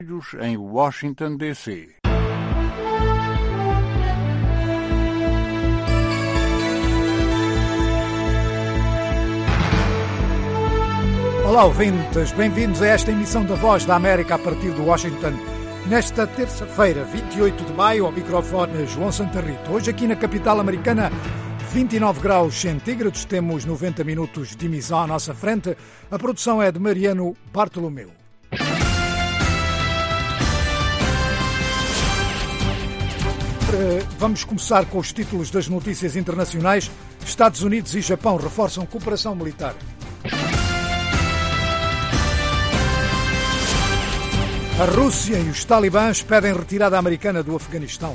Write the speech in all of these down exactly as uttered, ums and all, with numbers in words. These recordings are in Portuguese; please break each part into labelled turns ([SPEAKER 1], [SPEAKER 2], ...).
[SPEAKER 1] em Washington, D C
[SPEAKER 2] Olá, ouvintes, bem-vindos a esta emissão da Voz da América a partir de Washington. Nesta terça-feira, vinte e oito de maio, ao microfone João Santa Rita. Hoje aqui na capital americana, vinte e nove graus centígrados, temos noventa minutos de emissão à nossa frente. A produção é de Mariano Bartolomeu. Vamos começar com os títulos das notícias internacionais. Estados Unidos e Japão reforçam cooperação militar. A Rússia e os talibãs pedem retirada americana do Afeganistão.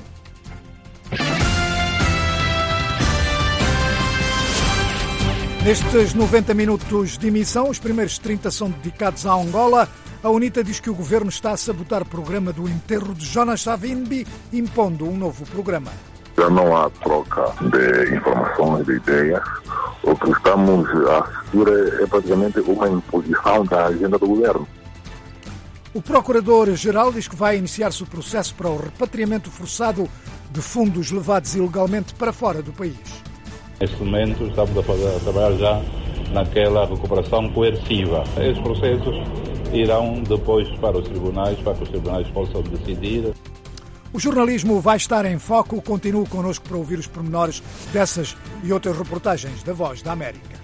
[SPEAKER 2] Nestes noventa minutos de emissão, os primeiros trinta são dedicados à Angola. A UNITA diz que o governo está a sabotar o programa do enterro de Jonas Savimbi, impondo um novo programa.
[SPEAKER 3] Já não há troca de informações, de ideias. O que estamos a assistir é praticamente uma imposição da agenda do governo.
[SPEAKER 2] O Procurador-Geral diz que vai iniciar-se o processo para o repatriamento forçado de fundos levados ilegalmente para fora do país.
[SPEAKER 4] Neste momento estamos a, fazer, a trabalhar já naquela recuperação coerciva. Esses processos irão depois para os tribunais, para que os tribunais possam decidir.
[SPEAKER 2] O jornalismo vai estar em foco. Continue connosco para ouvir os pormenores dessas e outras reportagens da Voz da América.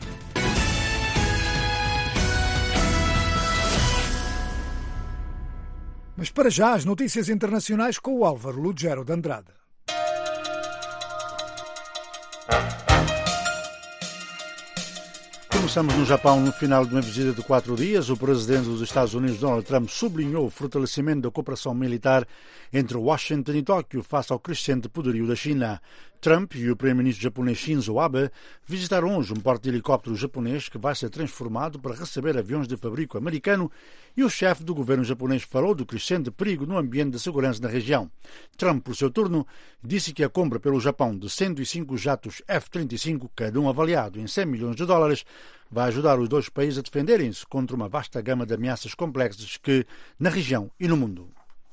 [SPEAKER 2] Mas para já, as notícias internacionais com o Álvaro Lugero de Andrade.
[SPEAKER 5] Começamos no Japão. No final de uma visita de quatro dias, o presidente dos Estados Unidos, Donald Trump, sublinhou o fortalecimento da cooperação militar entre Washington e Tóquio face ao crescente poderio da China. Trump e o primeiro-ministro japonês Shinzo Abe visitaram hoje um porta-helicóptero japonês que vai ser transformado para receber aviões de fabrico americano, e o chefe do governo japonês falou do crescente perigo no ambiente de segurança na região. Trump, por seu turno, disse que a compra pelo Japão de cento e cinco jatos F trinta e cinco, cada um avaliado em cem milhões de dólares, vai ajudar os dois países a defenderem-se contra uma vasta gama de ameaças complexas que, na região e no mundo.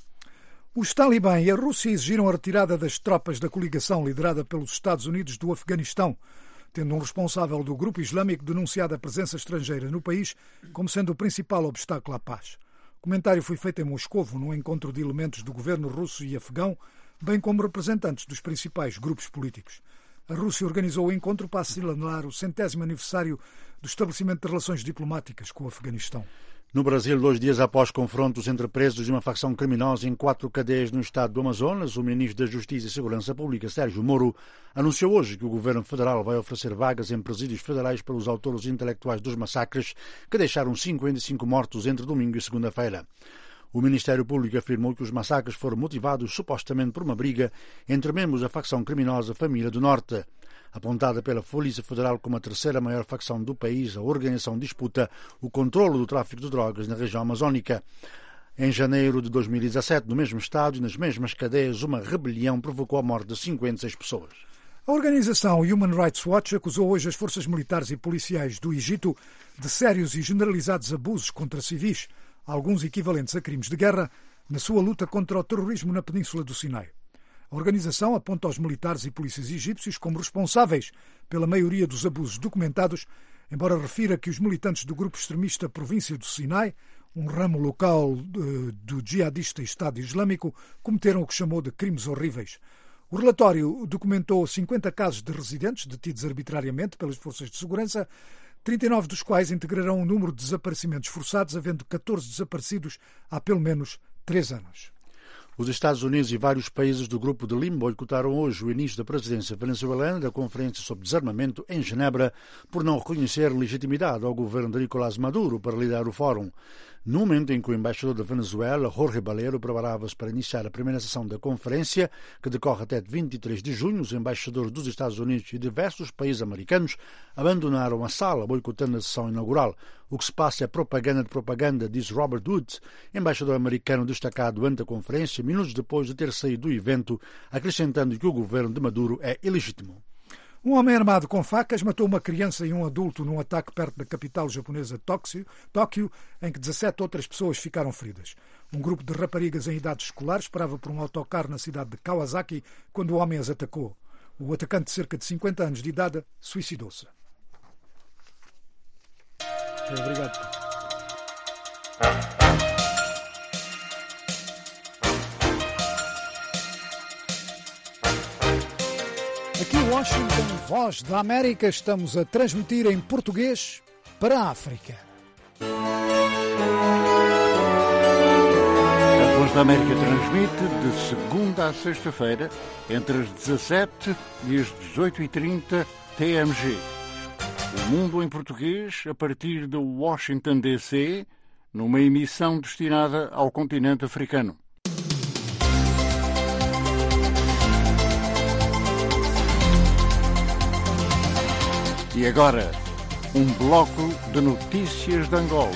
[SPEAKER 2] Os talibã e a Rússia exigiram a retirada das tropas da coligação liderada pelos Estados Unidos do Afeganistão, tendo um responsável do grupo islâmico denunciado a presença estrangeira no país como sendo o principal obstáculo à paz. O comentário foi feito em Moscovo, num encontro de elementos do governo russo e afegão, bem como representantes dos principais grupos políticos. A Rússia organizou o encontro para assinalar o centésimo aniversário do estabelecimento de relações diplomáticas com o Afeganistão.
[SPEAKER 5] No Brasil, dois dias após confrontos entre presos de uma facção criminosa em quatro cadeias no estado do Amazonas, o ministro da Justiça e Segurança Pública, Sérgio Moro, anunciou hoje que o governo federal vai oferecer vagas em presídios federais para os autores intelectuais dos massacres que deixaram cinquenta e cinco mortos entre domingo e segunda-feira. O Ministério Público afirmou que os massacres foram motivados supostamente por uma briga entre membros da facção criminosa Família do Norte. Apontada pela Polícia Federal como a terceira maior facção do país, a organização disputa o controlo do tráfico de drogas na região amazônica. Em janeiro de dois mil e dezassete, no mesmo estado e nas mesmas cadeias, uma rebelião provocou a morte de cinquenta e seis pessoas.
[SPEAKER 2] A organização Human Rights Watch acusou hoje as forças militares e policiais do Egito de sérios e generalizados abusos contra civis, alguns equivalentes a crimes de guerra, na sua luta contra o terrorismo na Península do Sinai. A organização aponta os militares e polícias egípcios como responsáveis pela maioria dos abusos documentados, embora refira que os militantes do grupo extremista Província do Sinai, um ramo local do jihadista Estado Islâmico, cometeram o que chamou de crimes horríveis. O relatório documentou cinquenta casos de residentes detidos arbitrariamente pelas forças de segurança, trinta e nove dos quais integrarão o número de desaparecimentos forçados, havendo catorze desaparecidos há pelo menos três anos.
[SPEAKER 5] Os Estados Unidos e vários países do Grupo de Lima boicotaram hoje o início da presidência venezuelana da Conferência sobre Desarmamento em Genebra por não reconhecer legitimidade ao governo de Nicolás Maduro para liderar o fórum. No momento em que o embaixador da Venezuela, Jorge Valero, preparava-se para iniciar a primeira sessão da conferência, que decorre até vinte e três de junho, os embaixadores dos Estados Unidos e diversos países americanos abandonaram a sala, boicotando a sessão inaugural. O que se passa é propaganda de propaganda, diz Robert Woods, embaixador americano destacado ante a conferência, minutos depois de ter saído do evento, acrescentando que o governo de Maduro é ilegítimo.
[SPEAKER 2] Um homem armado com facas matou uma criança e um adulto num ataque perto da capital japonesa Tóquio, em que dezassete outras pessoas ficaram feridas. Um grupo de raparigas em idade escolar esperava por um autocarro na cidade de Kawasaki quando o homem as atacou. O atacante, de cerca de cinquenta anos de idade, suicidou-se. Obrigado. Aqui em Washington, Voz da América, estamos a transmitir em português para a África.
[SPEAKER 1] A Voz da América transmite de segunda a sexta-feira, entre as dezassete e as dezoito e trinta T M G. O mundo em português, a partir de Washington, D C, numa emissão destinada ao continente africano. E agora, um bloco de notícias de Angola.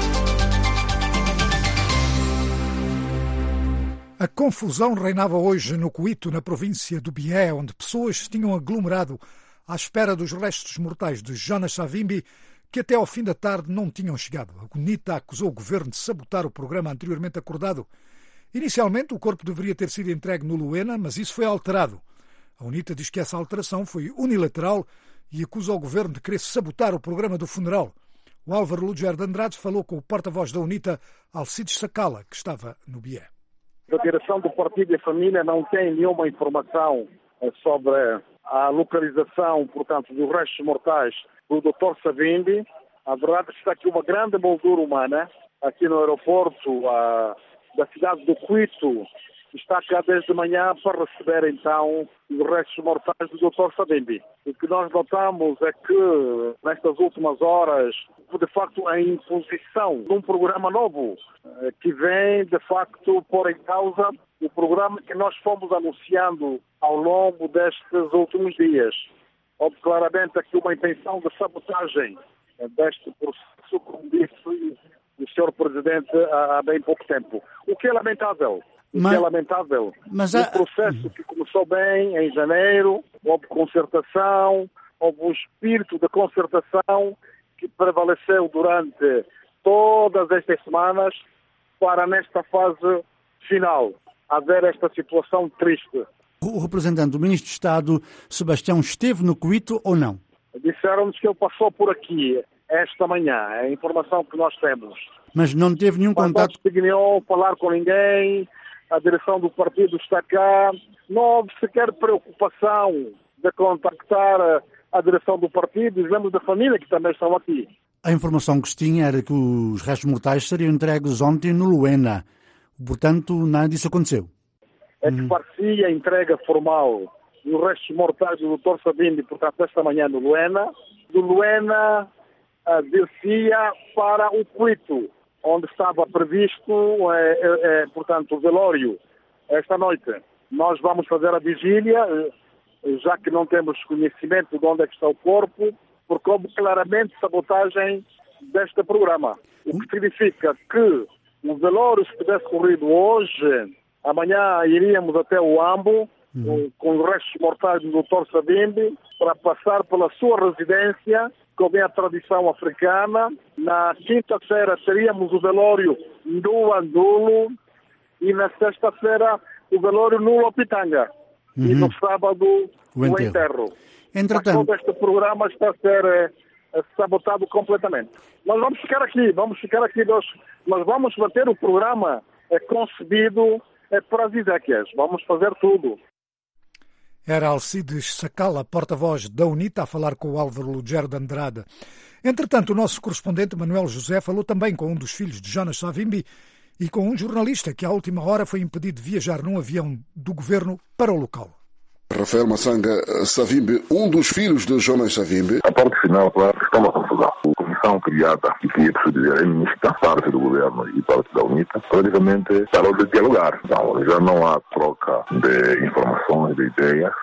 [SPEAKER 2] A confusão reinava hoje no Cuito, na província do Bié, onde pessoas se tinham aglomerado à espera dos restos mortais de Jonas Savimbi, que até ao fim da tarde não tinham chegado. A UNITA acusou o governo de sabotar o programa anteriormente acordado. Inicialmente, o corpo deveria ter sido entregue no Luena, mas isso foi alterado. A UNITA diz que essa alteração foi unilateral e acusa o governo de querer sabotar o programa do funeral. O Álvaro Luger de Andrade falou com o porta-voz da UNITA, Alcides Sacala, que estava no Bié.
[SPEAKER 6] A direção do Partido e a Família não tem nenhuma informação sobre a localização, portanto, dos restos mortais do doutor Savimbi. A verdade é que está aqui uma grande moldura humana, aqui no aeroporto a, da cidade do Cuito. Está cá desde manhã para receber, então, os restos mortais do doutor Savimbi. O que nós notamos é que, nestas últimas horas, de facto, a imposição de um programa novo, que vem, de facto, pôr em causa o programa que nós fomos anunciando ao longo destes últimos dias. Houve claramente aqui uma intenção de sabotagem deste processo, como disse o senhor Presidente há bem pouco tempo. O que é lamentável. O
[SPEAKER 5] Mas,
[SPEAKER 6] que é lamentável.
[SPEAKER 5] Mas
[SPEAKER 6] um
[SPEAKER 5] a...
[SPEAKER 6] processo que começou bem em janeiro, houve concertação, houve um espírito de concertação que prevaleceu durante todas estas semanas para, nesta fase final, haver esta situação triste.
[SPEAKER 5] O representante do Ministro de Estado, Sebastião, esteve no Cuito ou não?
[SPEAKER 6] Disseram-nos que ele passou por aqui esta manhã, é a informação que nós temos.
[SPEAKER 5] Mas não teve nenhum
[SPEAKER 6] Mas
[SPEAKER 5] contato?
[SPEAKER 6] não dignou falar com ninguém, a direção do partido está cá, não houve sequer preocupação de contactar a, a direção do partido e os membros da família que também estão aqui.
[SPEAKER 5] A informação que se tinha era que os restos mortais seriam entregues ontem no Luena. Portanto, nada disso aconteceu.
[SPEAKER 6] É que parecia a entrega formal dos restos mortais do doutor Savimbi, portanto, esta manhã no Luena. Do Luena, uh, descia para o Cuito, onde estava previsto, é, é, é, portanto, o velório esta noite. Nós vamos fazer a vigília, já que não temos conhecimento de onde é que está o corpo, porque houve claramente sabotagem deste programa. O que significa que o velório, se tivesse corrido hoje, amanhã iríamos até o Ambo, uhum. com os restos mortais do doutor Savimbi, para passar pela sua residência, como é a tradição africana. Na quinta-feira teríamos o velório no Andulo e na sexta-feira o velório no Lopitanga. Uhum. E no sábado o enterro. O enterro.
[SPEAKER 5] Entretanto...
[SPEAKER 6] Mas todo este programa está a ser é, sabotado completamente. Nós vamos ficar aqui, vamos ficar aqui, nós, nós vamos manter o programa é, concebido é, para as exéquias. Vamos fazer tudo.
[SPEAKER 2] Era Alcides Sacala, porta-voz da UNITA, a falar com o Álvaro Luger de Andrade. Entretanto, o nosso correspondente Manuel José falou também com um dos filhos de Jonas Savimbi e com um jornalista que à última hora foi impedido de viajar num avião do governo para o local.
[SPEAKER 7] Rafael Massanga Savimbi, um dos filhos de Jonas Savimbi.
[SPEAKER 3] A parte final, claro, está uma confusão. A comissão criada, que queria dizer, é mista, parte do governo e parte da UNITA, praticamente parou de dialogar. Então, já não há troca de informações, de ideias.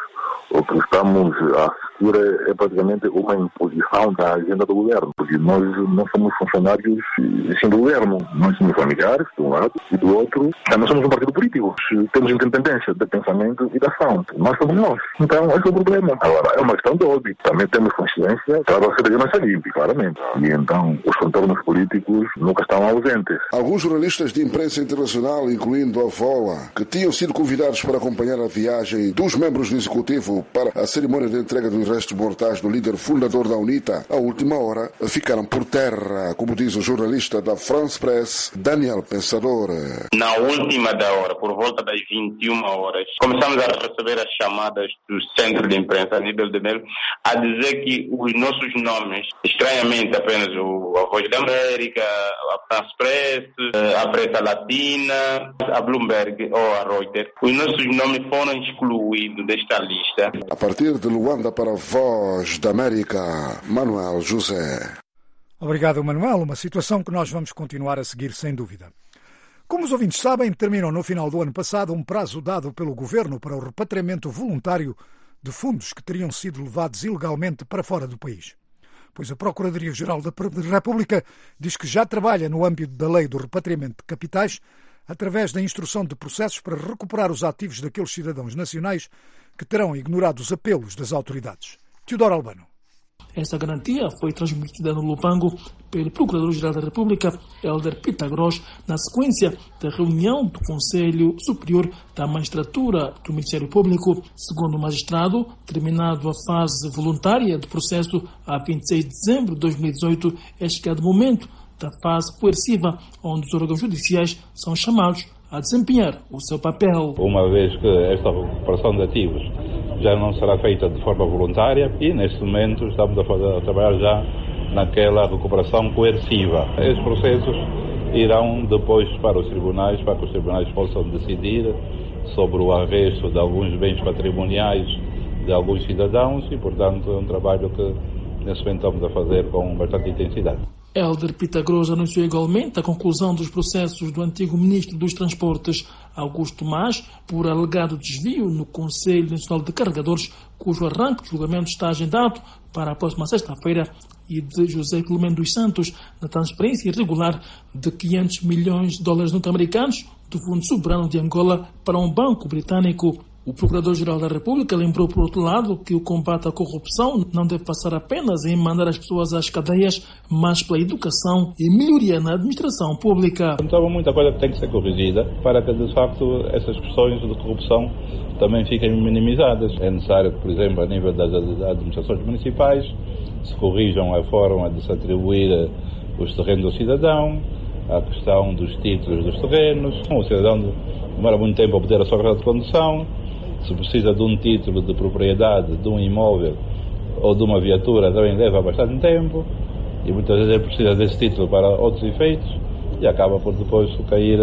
[SPEAKER 3] O que estamos a assistir é, é praticamente uma imposição da agenda do governo, porque nós não somos funcionários assim, do governo, nós somos familiares, de um lado, e do outro, nós somos um partido político, temos independência de pensamento e de ação, nós somos nós. Então, esse é o problema. Agora, é uma questão de óbvio, também temos consciência para você de nossa limpe, claramente. E então, os contornos políticos nunca estão ausentes.
[SPEAKER 7] Alguns jornalistas de imprensa internacional, incluindo a VOA, que tinham sido convidados para acompanhar a viagem dos membros do Executivo para a cerimônia de entrega dos restos mortais do líder fundador da UNITA, à última hora, ficaram por terra, como diz o jornalista da France Press, Daniel Pensador.
[SPEAKER 8] Na última da hora, por volta das vinte e uma horas, começamos a receber as chamadas do centro de imprensa a nível de mail a dizer que os nossos nomes, estranhamente apenas o, a Voz da América, a France Press, a Pressa Latina, a Bloomberg ou a Reuters, os nossos nomes foram excluídos desta lista.
[SPEAKER 7] A partir de Luanda para a Voz da América, Manuel José.
[SPEAKER 2] Obrigado, Manuel. Uma situação que nós vamos continuar a seguir, sem dúvida. Como os ouvintes sabem, terminou no final do ano passado um prazo dado pelo Governo para o repatriamento voluntário de fundos que teriam sido levados ilegalmente para fora do país. Pois a Procuradoria-Geral da República diz que já trabalha no âmbito da Lei do Repatriamento de Capitais através da instrução de processos para recuperar os ativos daqueles cidadãos nacionais que terão ignorado os apelos das autoridades. Teodoro Albano.
[SPEAKER 9] Esta garantia foi transmitida no Lubango pelo Procurador-Geral da República, Hélder Pitagros, na sequência da reunião do Conselho Superior da Magistratura do Ministério Público. Segundo o magistrado, terminado a fase voluntária do processo a vinte e seis de dezembro de dois mil e dezoito, é chegado o momento da fase coerciva, onde os órgãos judiciais são chamados a desempenhar o seu papel.
[SPEAKER 4] Uma vez que esta recuperação de ativos já não será feita de forma voluntária e, neste momento, estamos a, fazer, a trabalhar já naquela recuperação coerciva. Esses processos irão depois para os tribunais, para que os tribunais possam decidir sobre o arresto de alguns bens patrimoniais de alguns cidadãos e, portanto, é um trabalho que, nesse momento, estamos a fazer com bastante intensidade.
[SPEAKER 9] Hélder Pitagros anunciou igualmente a conclusão dos processos do antigo Ministro dos Transportes, Augusto Mas, por alegado desvio no Conselho Nacional de Carregadores, cujo arranque de julgamento está agendado para a próxima sexta-feira, e de José Filomeno dos Santos, na transferência irregular de quinhentos milhões de dólares norte-americanos do Fundo Soberano de Angola para um banco britânico. O Procurador-Geral da República lembrou, por outro lado, que o combate à corrupção não deve passar apenas em mandar as pessoas às cadeias, mas pela educação e melhoria na administração pública.
[SPEAKER 4] Então, muita coisa que tem que ser corrigida para que, de facto, essas questões de corrupção também fiquem minimizadas. É necessário que, por exemplo, a nível das administrações municipais, se corrijam a forma de se atribuir os terrenos ao cidadão, a questão dos títulos dos terrenos. O cidadão demora muito tempo a obter a sua carta de condução. Se precisa de um título de propriedade de um imóvel ou de uma viatura, também leva bastante tempo e muitas vezes ele precisa desse título para outros efeitos e acaba por depois cair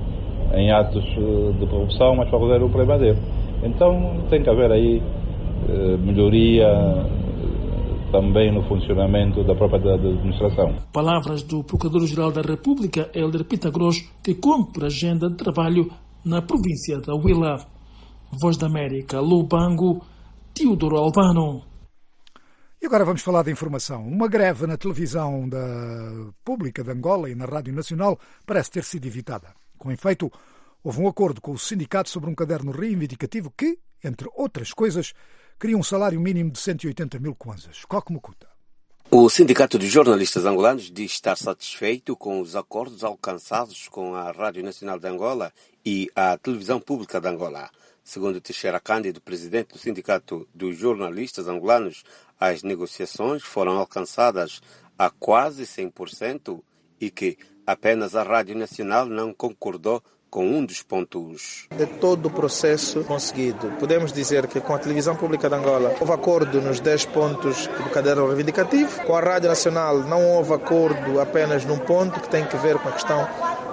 [SPEAKER 4] em atos de corrupção, mas para resolver o problema dele. Então tem que haver aí eh, melhoria também no funcionamento da própria administração.
[SPEAKER 9] Palavras do Procurador-Geral da República, Hélder Pitagros, que cumpre agenda de trabalho na província da Huila. Voz da América, Lubango, Teodoro Albano.
[SPEAKER 2] E agora vamos falar de informação. Uma greve na televisão da pública de Angola e na Rádio Nacional parece ter sido evitada. Com efeito, houve um acordo com o sindicato sobre um caderno reivindicativo que, entre outras coisas, cria um salário mínimo de cento e oitenta mil kwanzas. Coque Mukuta.
[SPEAKER 10] O Sindicato de Jornalistas Angolanos diz estar satisfeito com os acordos alcançados com a Rádio Nacional de Angola e a Televisão Pública de Angola. Segundo Teixeira Cândido, presidente do Sindicato dos Jornalistas Angolanos, as negociações foram alcançadas a quase cem por cento e que apenas a Rádio Nacional não concordou com um dos pontos.
[SPEAKER 11] De todo o processo conseguido, podemos dizer que com a Televisão Pública de Angola houve acordo nos dez pontos do caderno reivindicativo. Com a Rádio Nacional não houve acordo apenas num ponto que tem que ver com a questão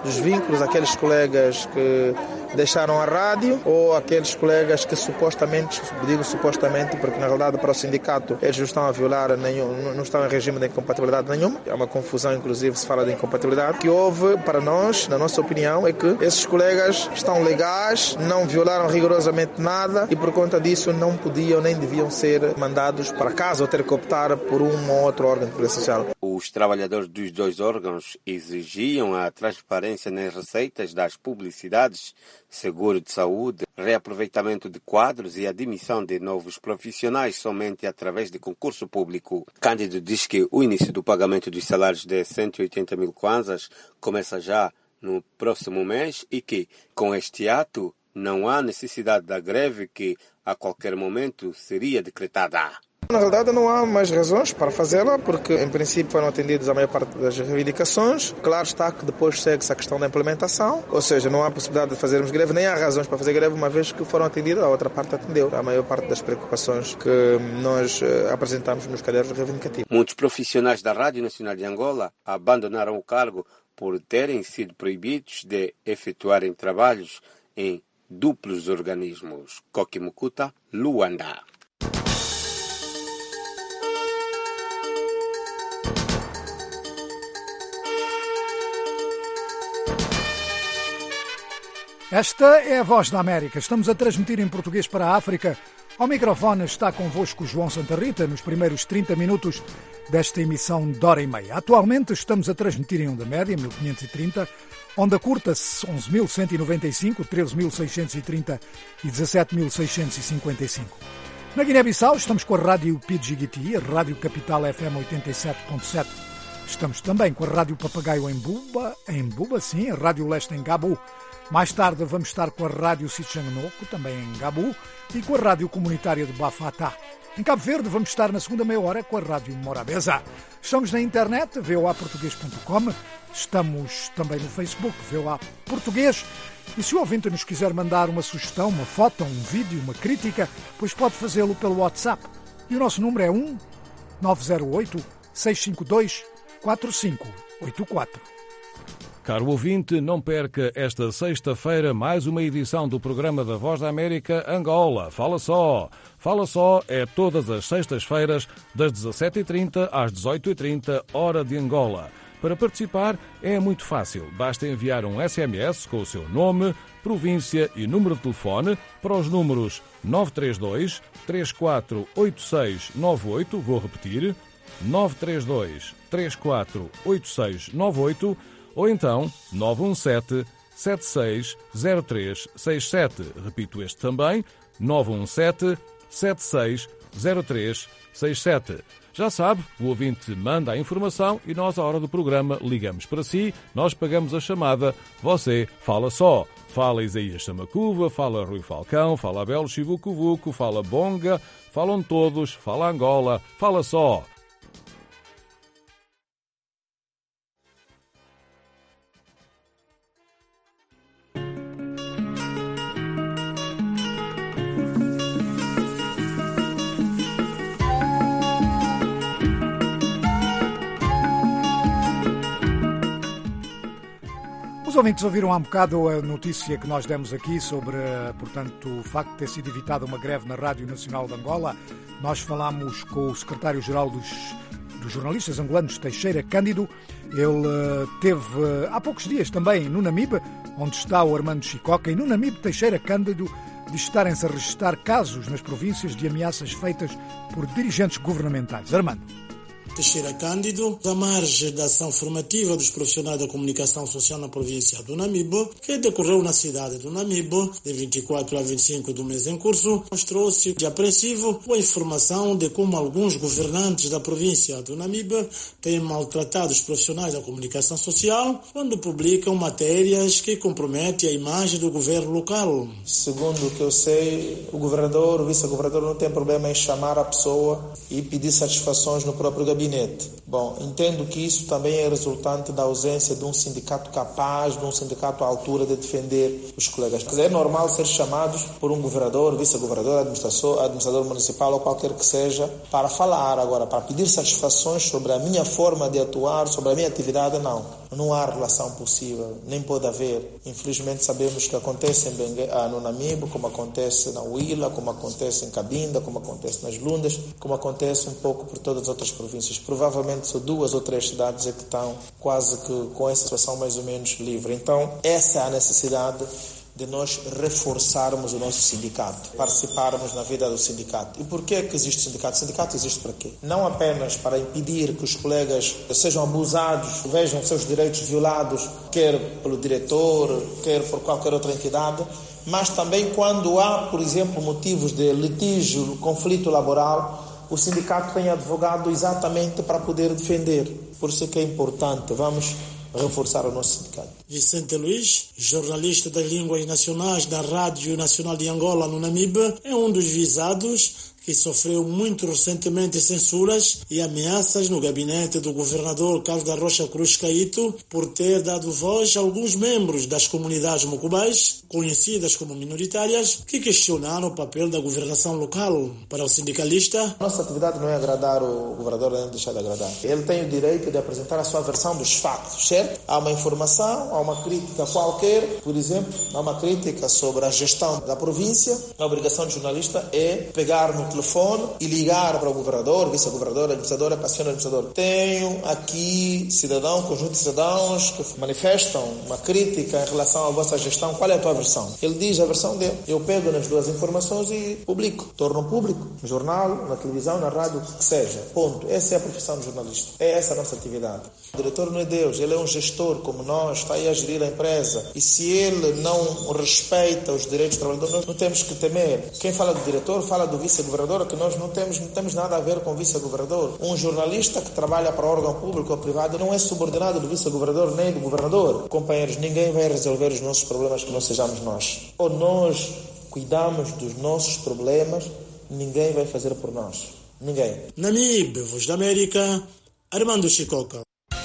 [SPEAKER 11] dos vínculos, aqueles colegas que deixaram a rádio ou aqueles colegas que supostamente, digo supostamente porque na realidade para o sindicato eles não estão a violar nenhum, não estão em regime de incompatibilidade nenhuma. É uma confusão, inclusive se fala de incompatibilidade. O que houve para nós, na nossa opinião, é que esses colegas estão legais, não violaram rigorosamente nada e por conta disso não podiam nem deviam ser mandados para casa ou ter que optar por um ou outro órgão de segurança social.
[SPEAKER 10] Os trabalhadores dos dois órgãos exigiam a transparência nas receitas das publicidades, seguro de saúde, reaproveitamento de quadros e admissão de novos profissionais somente através de concurso público. Cândido diz que o início do pagamento dos salários de cento e oitenta mil kwanzas começa já no próximo mês e que, com este ato, não há necessidade da greve que, a qualquer momento, seria decretada.
[SPEAKER 11] Na verdade, não há mais razões para fazê-la, porque, em princípio, foram atendidas a maior parte das reivindicações. Claro está que depois segue-se a questão da implementação, ou seja, não há possibilidade de fazermos greve, nem há razões para fazer greve, uma vez que foram atendidas, a outra parte atendeu a maior parte das preocupações que nós apresentamos nos cadernos reivindicativos.
[SPEAKER 10] Muitos profissionais da Rádio Nacional de Angola abandonaram o cargo por terem sido proibidos de efetuarem trabalhos em duplos organismos. Koki Mukuta, Luanda.
[SPEAKER 2] Esta é a Voz da América. Estamos a transmitir em português para a África. Ao microfone está convosco João Santa Rita nos primeiros trinta minutos desta emissão de hora e meia. Atualmente estamos a transmitir em onda média, mil quinhentos e trinta, onda curta onze mil cento e noventa e cinco, treze mil seiscentos e trinta e dezassete mil seiscentos e cinquenta e cinco. Na Guiné-Bissau estamos com a Rádio Pidgigiti, a Rádio Capital F M oitenta e sete ponto sete. Estamos também com a Rádio Papagaio em Buba, em Buba, sim, a Rádio Leste em Gabu. Mais tarde vamos estar com a Rádio Sichangnoko, também em Gabu, e com a Rádio Comunitária de Bafatá. Em Cabo Verde vamos estar na segunda meia hora com a Rádio Morabeza. Estamos na internet, v o a português ponto com, estamos também no Facebook, V O A Português, e se o ouvinte nos quiser mandar uma sugestão, uma foto, um vídeo, uma crítica, pois pode fazê-lo pelo WhatsApp. E o nosso número é um nove zero oito, seis cinco dois, quatro cinco oito quatro.
[SPEAKER 12] Caro ouvinte, não perca esta sexta-feira mais uma edição do programa da Voz da América Angola. Fala só! Fala só é todas as sextas-feiras, das dezassete e trinta às dezoito e trinta, hora de Angola. Para participar é muito fácil. Basta enviar um S M S com o seu nome, província e número de telefone para os números nove três dois, três quatro oito seis nove oito, vou repetir, nove três dois, três quatro oito seis nove oito, ou então nove um sete, sete seis zero três seis sete. Repito este também, nove um sete, sete seis zero três seis sete. Já sabe, o ouvinte manda a informação e nós, à hora do programa, ligamos para si, nós pagamos a chamada, você fala só. Fala Isaías Samacuva, fala Rui Falcão, fala Abel Chivucuvuco, fala Bonga, falam todos, fala Angola, fala só.
[SPEAKER 2] Os ouvintes ouviram há um bocado a notícia que nós demos aqui sobre, portanto, o facto de ter sido evitada uma greve na Rádio Nacional de Angola. Nós falámos com o secretário-geral dos, dos jornalistas angolanos, Teixeira Cândido. Ele teve há poucos dias também no Namibe, onde está o Armando Chicoca, e no Namibe Teixeira Cândido diz estarem-se a registrar casos nas províncias de ameaças feitas por dirigentes governamentais. Armando.
[SPEAKER 13] Teixeira Cândido, à margem da ação formativa dos profissionais da comunicação social na província do Namibe, que decorreu na cidade do Namibe, de vinte e quatro a vinte e cinco do mês em curso, mostrou-se de apreensivo com a informação de como alguns governantes da província do Namibe têm maltratado os profissionais da comunicação social quando publicam matérias que comprometem a imagem do governo local.
[SPEAKER 11] Segundo o que eu sei, o governador, o vice-governador não tem problema em chamar a pessoa e pedir satisfações no próprio gabinete. gabinete. Bom, entendo que isso também é resultante da ausência de um sindicato capaz, de um sindicato à altura de defender os colegas. Quer dizer, é normal ser chamados por um governador, vice-governador, administrador, administrador municipal ou qualquer que seja, para falar agora, para pedir satisfações sobre a minha forma de atuar, sobre a minha atividade, não. Não há relação possível, nem pode haver. Infelizmente sabemos que acontece em Bengue... ah, no Namibe, como acontece na Huila, como acontece em Cabinda, como acontece nas Lundas, como acontece um pouco por todas as outras províncias. Provavelmente são duas ou três cidades é que estão quase que com essa situação mais ou menos livre. Então, essa é a necessidade de nós reforçarmos o nosso sindicato, participarmos na vida do sindicato. E por que que existe o sindicato? O sindicato existe para quê? Não apenas para impedir que os colegas sejam abusados, vejam seus direitos violados, quer pelo diretor, quer por qualquer outra entidade, mas também quando há, por exemplo, motivos de litígio, conflito laboral, o sindicato tem advogado exatamente para poder defender. Por isso é que é importante, vamos reforçar o nosso sindicato.
[SPEAKER 13] Vicente Luiz, jornalista das línguas nacionais da Rádio Nacional de Angola, no Namibe, é um dos visados que sofreu muito recentemente censuras e ameaças no gabinete do governador Carlos da Rocha Cruz Caíto por ter dado voz a alguns membros das comunidades mocubais, conhecidas como minoritárias, que questionaram o papel da governação local. Para o sindicalista,
[SPEAKER 11] nossa atividade não é agradar o governador, nem deixar de agradar. Ele tem o direito de apresentar a sua versão dos fatos, certo? Há uma informação, há uma crítica qualquer, por exemplo, há uma crítica sobre a gestão da província. A obrigação do jornalista é pegar no telefone e ligar para o governador, vice-governador, administrador, paciente administrador. Tenho aqui cidadão, conjunto de cidadãos que manifestam uma crítica em relação à vossa gestão. Qual é a tua versão? Ele diz a versão dele. Eu pego nas duas informações e publico. Torno público. No jornal, na televisão, na rádio, o que seja. Ponto. Essa é a profissão do jornalista. É essa a nossa atividade. O diretor não é Deus. Ele é um gestor como nós. Está aí a gerir a empresa. E se ele não respeita os direitos do trabalhador, nós não temos que temer. Quem fala do diretor, fala do vice-governador, que nós não temos, não temos nada a ver com o vice-governador. Um jornalista que trabalha para órgão público ou privado não é subordinado do vice-governador nem do governador. Companheiros, ninguém vai resolver os nossos problemas que não sejamos nós. Ou nós cuidamos dos nossos problemas, ninguém vai fazer por nós. Ninguém.
[SPEAKER 13] Namibe, Voz da América, Armando Chicoca.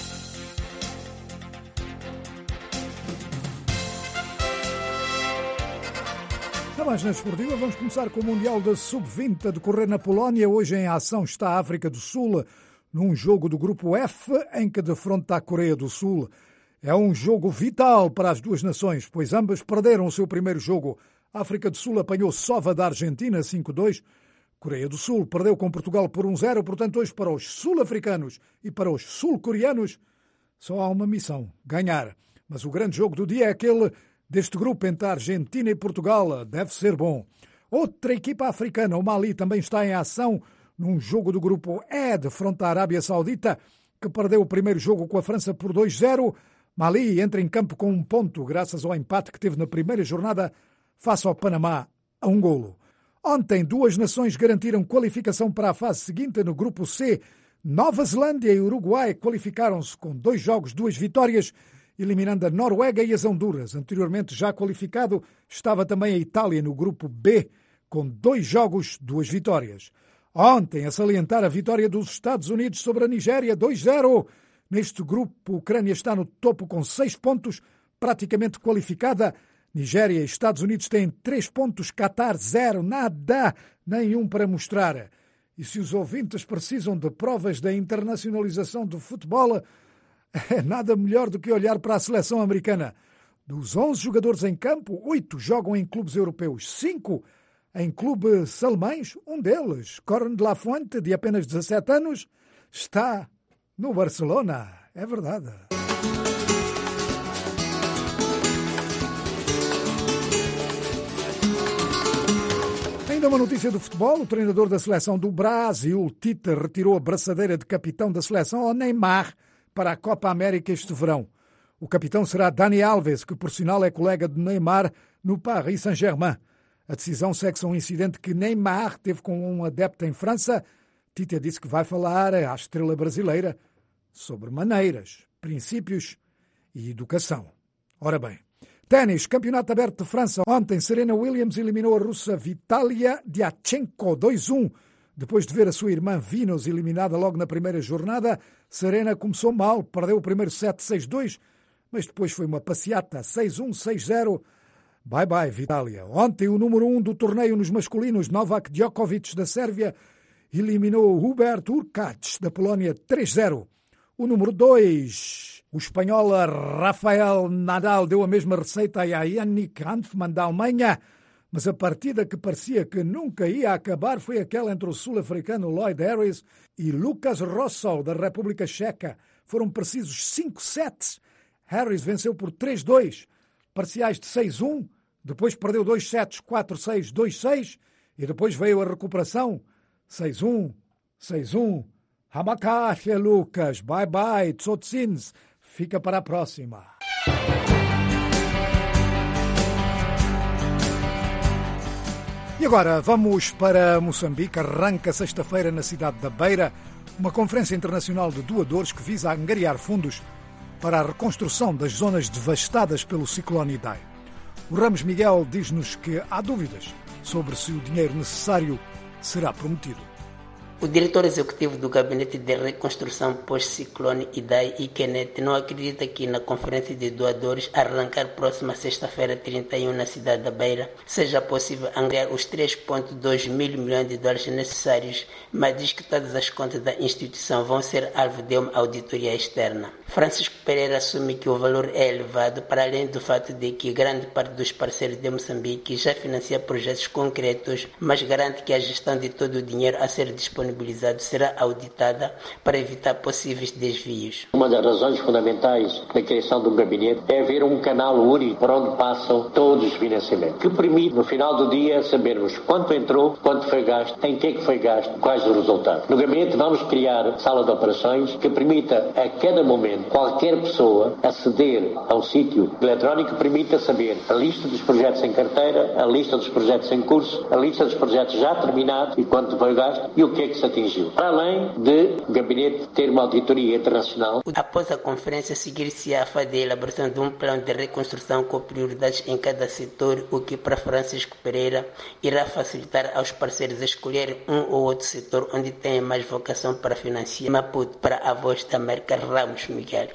[SPEAKER 2] Mais na esportiva, vamos começar com o Mundial da sub vinte a decorrer na Polónia. Hoje em ação está a África do Sul, num jogo do grupo F, em que defronta a Coreia do Sul. É um jogo vital para as duas nações, pois ambas perderam o seu primeiro jogo. A África do Sul apanhou sova da Argentina cinco a dois. Coreia do Sul perdeu com Portugal por um zero. Portanto, hoje para os sul-africanos e para os sul-coreanos só há uma missão: ganhar. Mas o grande jogo do dia é aquele deste grupo entre a Argentina e Portugal. Deve ser bom. Outra equipa africana, o Mali, também está em ação num jogo do grupo E, de frente à Arábia Saudita, que perdeu o primeiro jogo com a França por dois a zero. Mali entra em campo com um ponto, graças ao empate que teve na primeira jornada face ao Panamá, a um golo. Ontem, duas nações garantiram qualificação para a fase seguinte no grupo C. Nova Zelândia e Uruguai qualificaram-se com dois jogos, duas vitórias, eliminando a Noruega e as Honduras. Anteriormente já qualificado estava também a Itália no grupo B, com dois jogos, duas vitórias. Ontem, a salientar a vitória dos Estados Unidos sobre a Nigéria, dois a zero. Neste grupo, a Ucrânia está no topo com seis pontos, praticamente qualificada. Nigéria e Estados Unidos têm três pontos, Qatar zero, nada, nenhum para mostrar. E se os ouvintes precisam de provas da internacionalização do futebol, é nada melhor do que olhar para a seleção americana. Dos onze jogadores em campo, oito jogam em clubes europeus, cinco em clubes alemães. Um deles, Coren de la Fuente, de apenas dezassete anos, está no Barcelona. É verdade. Ainda uma notícia do futebol. O treinador da seleção do Brasil, Tite, retirou a braçadeira de capitão da seleção ao Neymar para a Copa América este verão. O capitão será Dani Alves, que por sinal é colega de Neymar no Paris Saint-Germain. A decisão segue-se a um incidente que Neymar teve com um adepto em França. Tite disse que vai falar à estrela brasileira sobre maneiras, princípios e educação. Ora bem, ténis, Campeonato Aberto de França. Ontem, Serena Williams eliminou a russa Vitalia Diatchenko dois a um Depois de ver a sua irmã Venus eliminada logo na primeira jornada, Serena começou mal, perdeu o primeiro set seis dois, mas depois foi uma passeata seis um, seis zero. Bye bye, Vitória. Ontem o número um do torneio nos masculinos, Novak Djokovic da Sérvia, eliminou Hubert Hurkacz da Polónia três zero. O número dois, o espanhol Rafael Nadal, deu a mesma receita a Yannick Hanfmann da Alemanha, mas a partida que parecia que nunca ia acabar foi aquela entre o sul-africano Lloyd Harris e Lucas Rosol da República Checa. Foram precisos cinco sets. Harris venceu por três dois, parciais de seis um, depois perdeu dois sets, quatro seis, dois seis, e depois veio a recuperação, seis um, seis um. Hamakashe, Lucas. Bye bye, Tsotsins. Fica para a próxima. E agora vamos para Moçambique. Arranca sexta-feira na cidade da Beira uma conferência internacional de doadores que visa angariar fundos para a reconstrução das zonas devastadas pelo ciclone Idai. O Ramos Miguel diz-nos que há dúvidas sobre se o dinheiro necessário será prometido.
[SPEAKER 14] O diretor executivo do Gabinete de Reconstrução pós-ciclone Idai, Ikenet, não acredita que na conferência de doadores a arrancar próxima sexta-feira trinta e um na cidade da Beira seja possível angariar os três vírgula dois mil milhões de dólares necessários, mas diz que todas as contas da instituição vão ser alvo de uma auditoria externa. Francisco Pereira assume que o valor é elevado, para além do fato de que grande parte dos parceiros de Moçambique já financia projetos concretos, mas garante que a gestão de todo o dinheiro a ser disponível será auditada para evitar possíveis desvios.
[SPEAKER 15] Uma das razões fundamentais da criação do gabinete é haver um canal único por onde passam todos os financiamentos, que permite no final do dia sabermos quanto entrou, quanto foi gasto, em que é que foi gasto, quais os resultados. No gabinete vamos criar sala de operações que permita a cada momento qualquer pessoa aceder a um sítio eletrónico que permita saber a lista dos projetos em carteira, a lista dos projetos em curso, a lista dos projetos já terminados e quanto foi gasto e o que é que se atingiu. Para além de o gabinete ter uma auditoria internacional.
[SPEAKER 14] Após a conferência, seguir-se a fase de elaboração de um plano de reconstrução com prioridades em cada setor, o que para Francisco Pereira irá facilitar aos parceiros escolher um ou outro setor onde tenha mais vocação para financiar. Maputo, para a Voz da América, Ramos Miguel.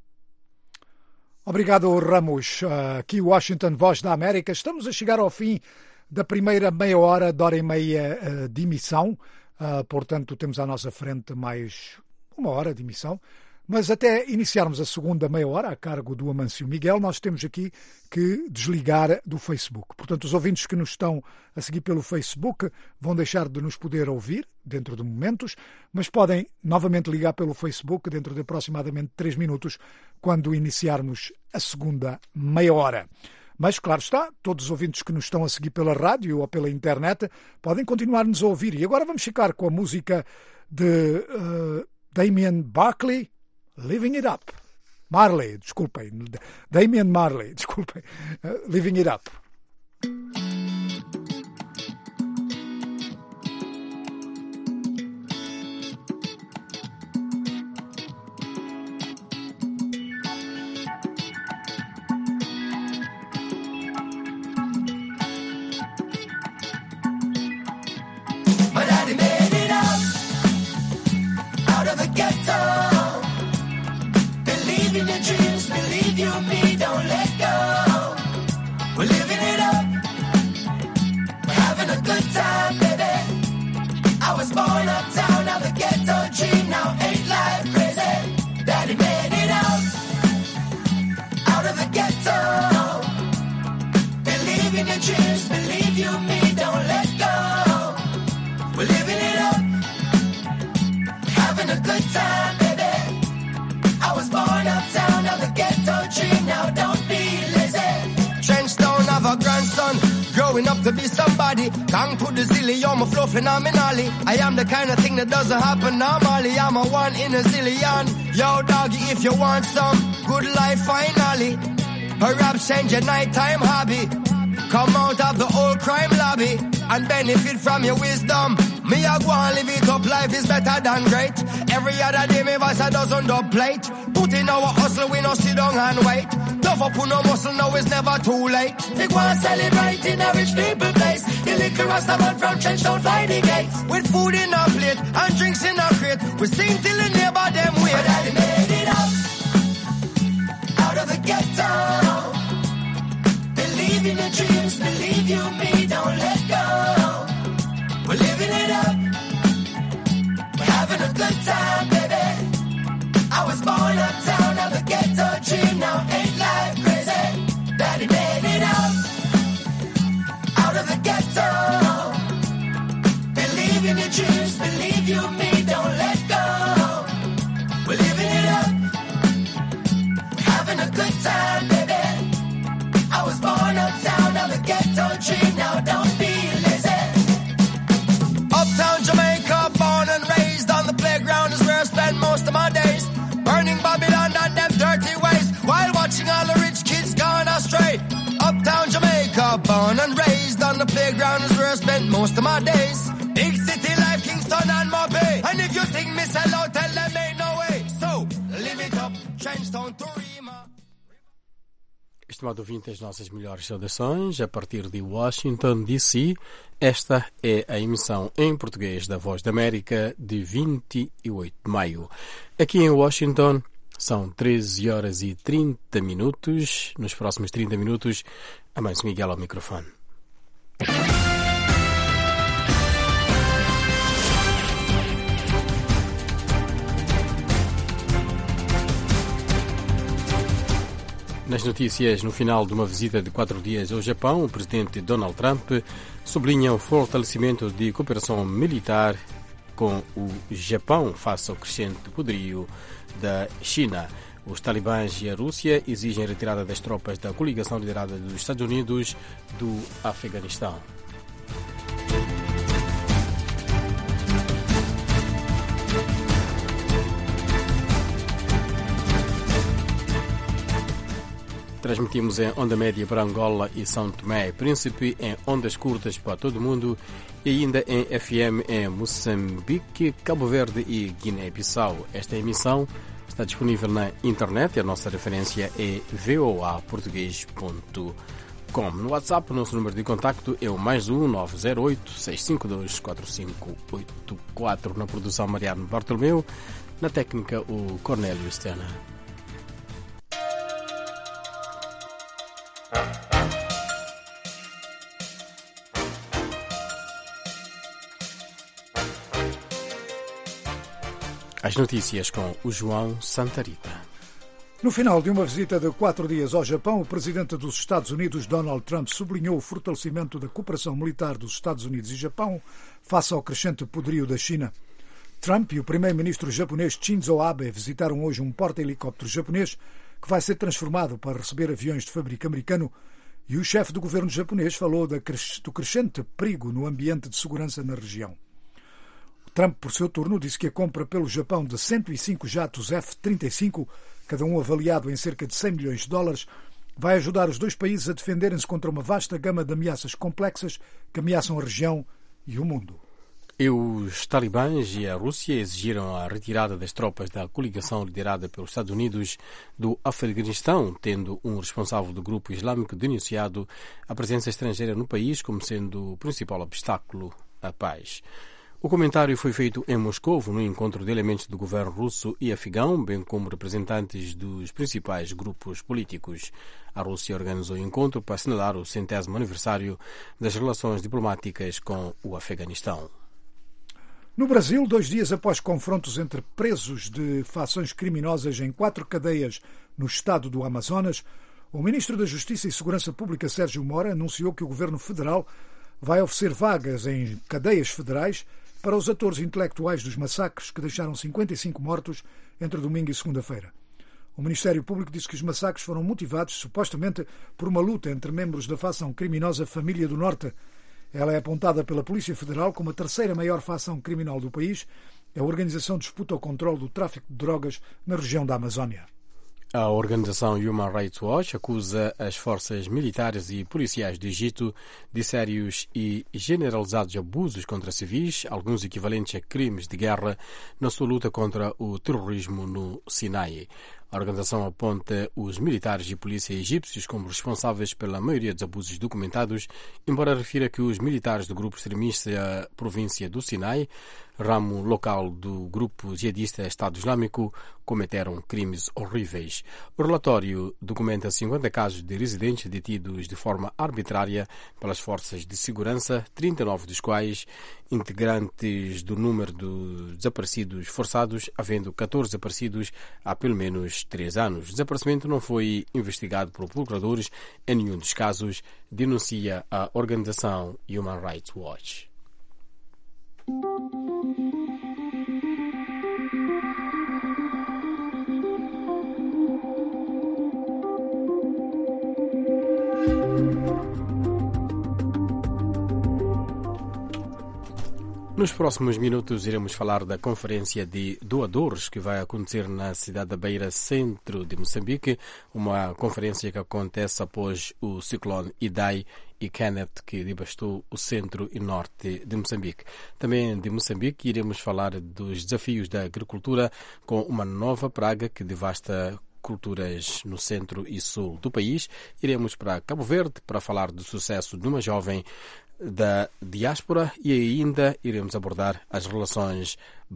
[SPEAKER 2] Obrigado, Ramos. Aqui Washington, Voz da América. Estamos a chegar ao fim da primeira meia hora, de hora e meia de emissão. Uh, portanto, temos à nossa frente mais uma hora de emissão. Mas até iniciarmos a segunda meia hora, a cargo do Amâncio Miguel, nós temos aqui que desligar do Facebook. Portanto, os ouvintes que nos estão a seguir pelo Facebook vão deixar de nos poder ouvir dentro de momentos, mas podem novamente ligar pelo Facebook dentro de aproximadamente três minutos, quando iniciarmos a segunda meia hora. Mas, claro está, todos os ouvintes que nos estão a seguir pela rádio ou pela internet podem continuar-nos a ouvir. E agora vamos ficar com a música de uh, Damian Barclay, Living It Up. Marley, desculpem. Damian Marley, desculpem. Uh, Living It Up.
[SPEAKER 16] To be somebody, gang to the zilly, I'm a flow phenomenally. I am the kind of thing that doesn't happen normally. I'm a one in a zillion. Yo, doggy, if you want some good life, finally. Perhaps change your nighttime hobby. Come out of the old crime lobby and benefit from your wisdom. Me, I go and live it up, life is better than great. Every other day, me voice a dozen dub plate. Put in our hustle, we no sit down and wait. Tough up, no muscle, now it's never too late.
[SPEAKER 17] We go and celebrate in a rich people place. The
[SPEAKER 16] little rasta man from trench down by the gates. With food in our plate and drinks in our crate. We sing till the neighbor them wait. But Daddy made it up out of the ghetto. Believe in your dreams, believe you me, don't let go. We're living it up, we're having a good time, baby. I was born uptown of the ghetto dream, now ain't life crazy? Daddy made it up out of the ghetto. Believe in your dreams, believe you me, don't let go. We're living it up, we're having a good time, baby. I was born uptown of the ghetto dream, now don't be lazy. Uptown Jamaica, born and raised on the playground is where I spend most of my days. Burning Babylon and them dirty ways, while watching all the rich kids gone astray. Uptown Jamaica, born and raised on the playground is where I spent most of my days. Big city like Kingston and Mobay. And if you think me sell out, tell them ain't no way. So, live it up, Trenchtown to Rima.
[SPEAKER 17] Estimado ouvinte, as nossas melhores saudações a partir de Washington, D C. Esta é a emissão em português da Voz da América de vinte e oito de maio. Aqui em Washington são treze horas e trinta minutos. Nos próximos trinta minutos, Amancio Miguel ao microfone. Nas notícias, no final de uma visita de quatro dias ao Japão, o presidente Donald Trump sublinha o fortalecimento de cooperação militar com o Japão face ao crescente poderio da China. Os talibãs e a Rússia exigem a retirada das tropas da coligação liderada dos Estados Unidos do Afeganistão. Transmitimos em onda média para Angola e São Tomé e Príncipe, em ondas curtas para todo o mundo e ainda em F M em Moçambique, Cabo Verde e Guiné-Bissau. Esta emissão está disponível na internet e a nossa referência é voa português ponto com. No WhatsApp, o nosso número de contacto é o mais um nove zero oito, seis cinco dois, quatro cinco oito quatro. Na produção, Mariano Bartolomeu. Na técnica, o Cornélio Stena. As notícias com o João Santarita.
[SPEAKER 2] No final de uma visita de quatro dias ao Japão, o presidente dos Estados Unidos, Donald Trump, sublinhou o fortalecimento da cooperação militar dos Estados Unidos e Japão face ao crescente poderio da China. Trump e o primeiro-ministro japonês Shinzo Abe visitaram hoje um porta-helicóptero japonês que vai ser transformado para receber aviões de fabrico americano, e o chefe do governo japonês falou do crescente perigo no ambiente de segurança na região. Trump, por seu turno, disse que a compra pelo Japão de cento e cinco jatos F trinta e cinco, cada um avaliado em cerca de cem milhões de dólares, vai ajudar os dois países a defenderem-se contra uma vasta gama de ameaças complexas que ameaçam a região e o mundo.
[SPEAKER 17] E os talibãs e a Rússia exigiram a retirada das tropas da coligação liderada pelos Estados Unidos do Afeganistão, tendo um responsável do grupo islâmico denunciado a presença estrangeira no país como sendo o principal obstáculo à paz. O comentário foi feito em Moscou, no encontro de elementos do governo russo e afegão, bem como representantes dos principais grupos políticos. A Rússia organizou o encontro para assinalar o centésimo aniversário das relações diplomáticas com o Afeganistão.
[SPEAKER 2] No Brasil, dois dias após confrontos entre presos de facções criminosas em quatro cadeias no estado do Amazonas, o ministro da Justiça e Segurança Pública, Sérgio Moro, anunciou que o governo federal vai oferecer vagas em cadeias federais para os atores intelectuais dos massacres que deixaram cinquenta e cinco mortos entre domingo e segunda-feira. O Ministério Público disse que os massacres foram motivados, supostamente, por uma luta entre membros da facção criminosa Família do Norte. Ela é apontada pela Polícia Federal como a terceira maior facção criminal do país. A organização disputa o controle do tráfico de drogas na região da Amazónia.
[SPEAKER 17] A organização Human Rights Watch acusa as forças militares e policiais do Egito de sérios e generalizados abusos contra civis, alguns equivalentes a crimes de guerra, na sua luta contra o terrorismo no Sinai. A organização aponta os militares e polícia egípcios como responsáveis pela maioria dos abusos documentados, embora refira que os militares do grupo extremista Província do Sinai, ramo local do grupo jihadista Estado Islâmico, cometeram crimes horríveis. O relatório documenta cinquenta casos de residentes detidos de forma arbitrária pelas forças de segurança, trinta e nove dos quais integrantes do número de desaparecidos forçados, havendo catorze desaparecidos há pelo menos três anos. O desaparecimento não foi investigado por procuradores em nenhum dos casos, denuncia a organização Human Rights Watch. Nos próximos minutos iremos falar da conferência de doadores que vai acontecer na cidade da Beira, centro de Moçambique, uma conferência que acontece após o ciclone Idai e Kenneth, que devastou o centro e norte de Moçambique. Também de Moçambique iremos falar dos desafios da agricultura com uma nova praga que devasta culturas no centro e sul do país. Iremos para Cabo Verde para falar do sucesso de uma jovem da diáspora e ainda iremos abordar as relações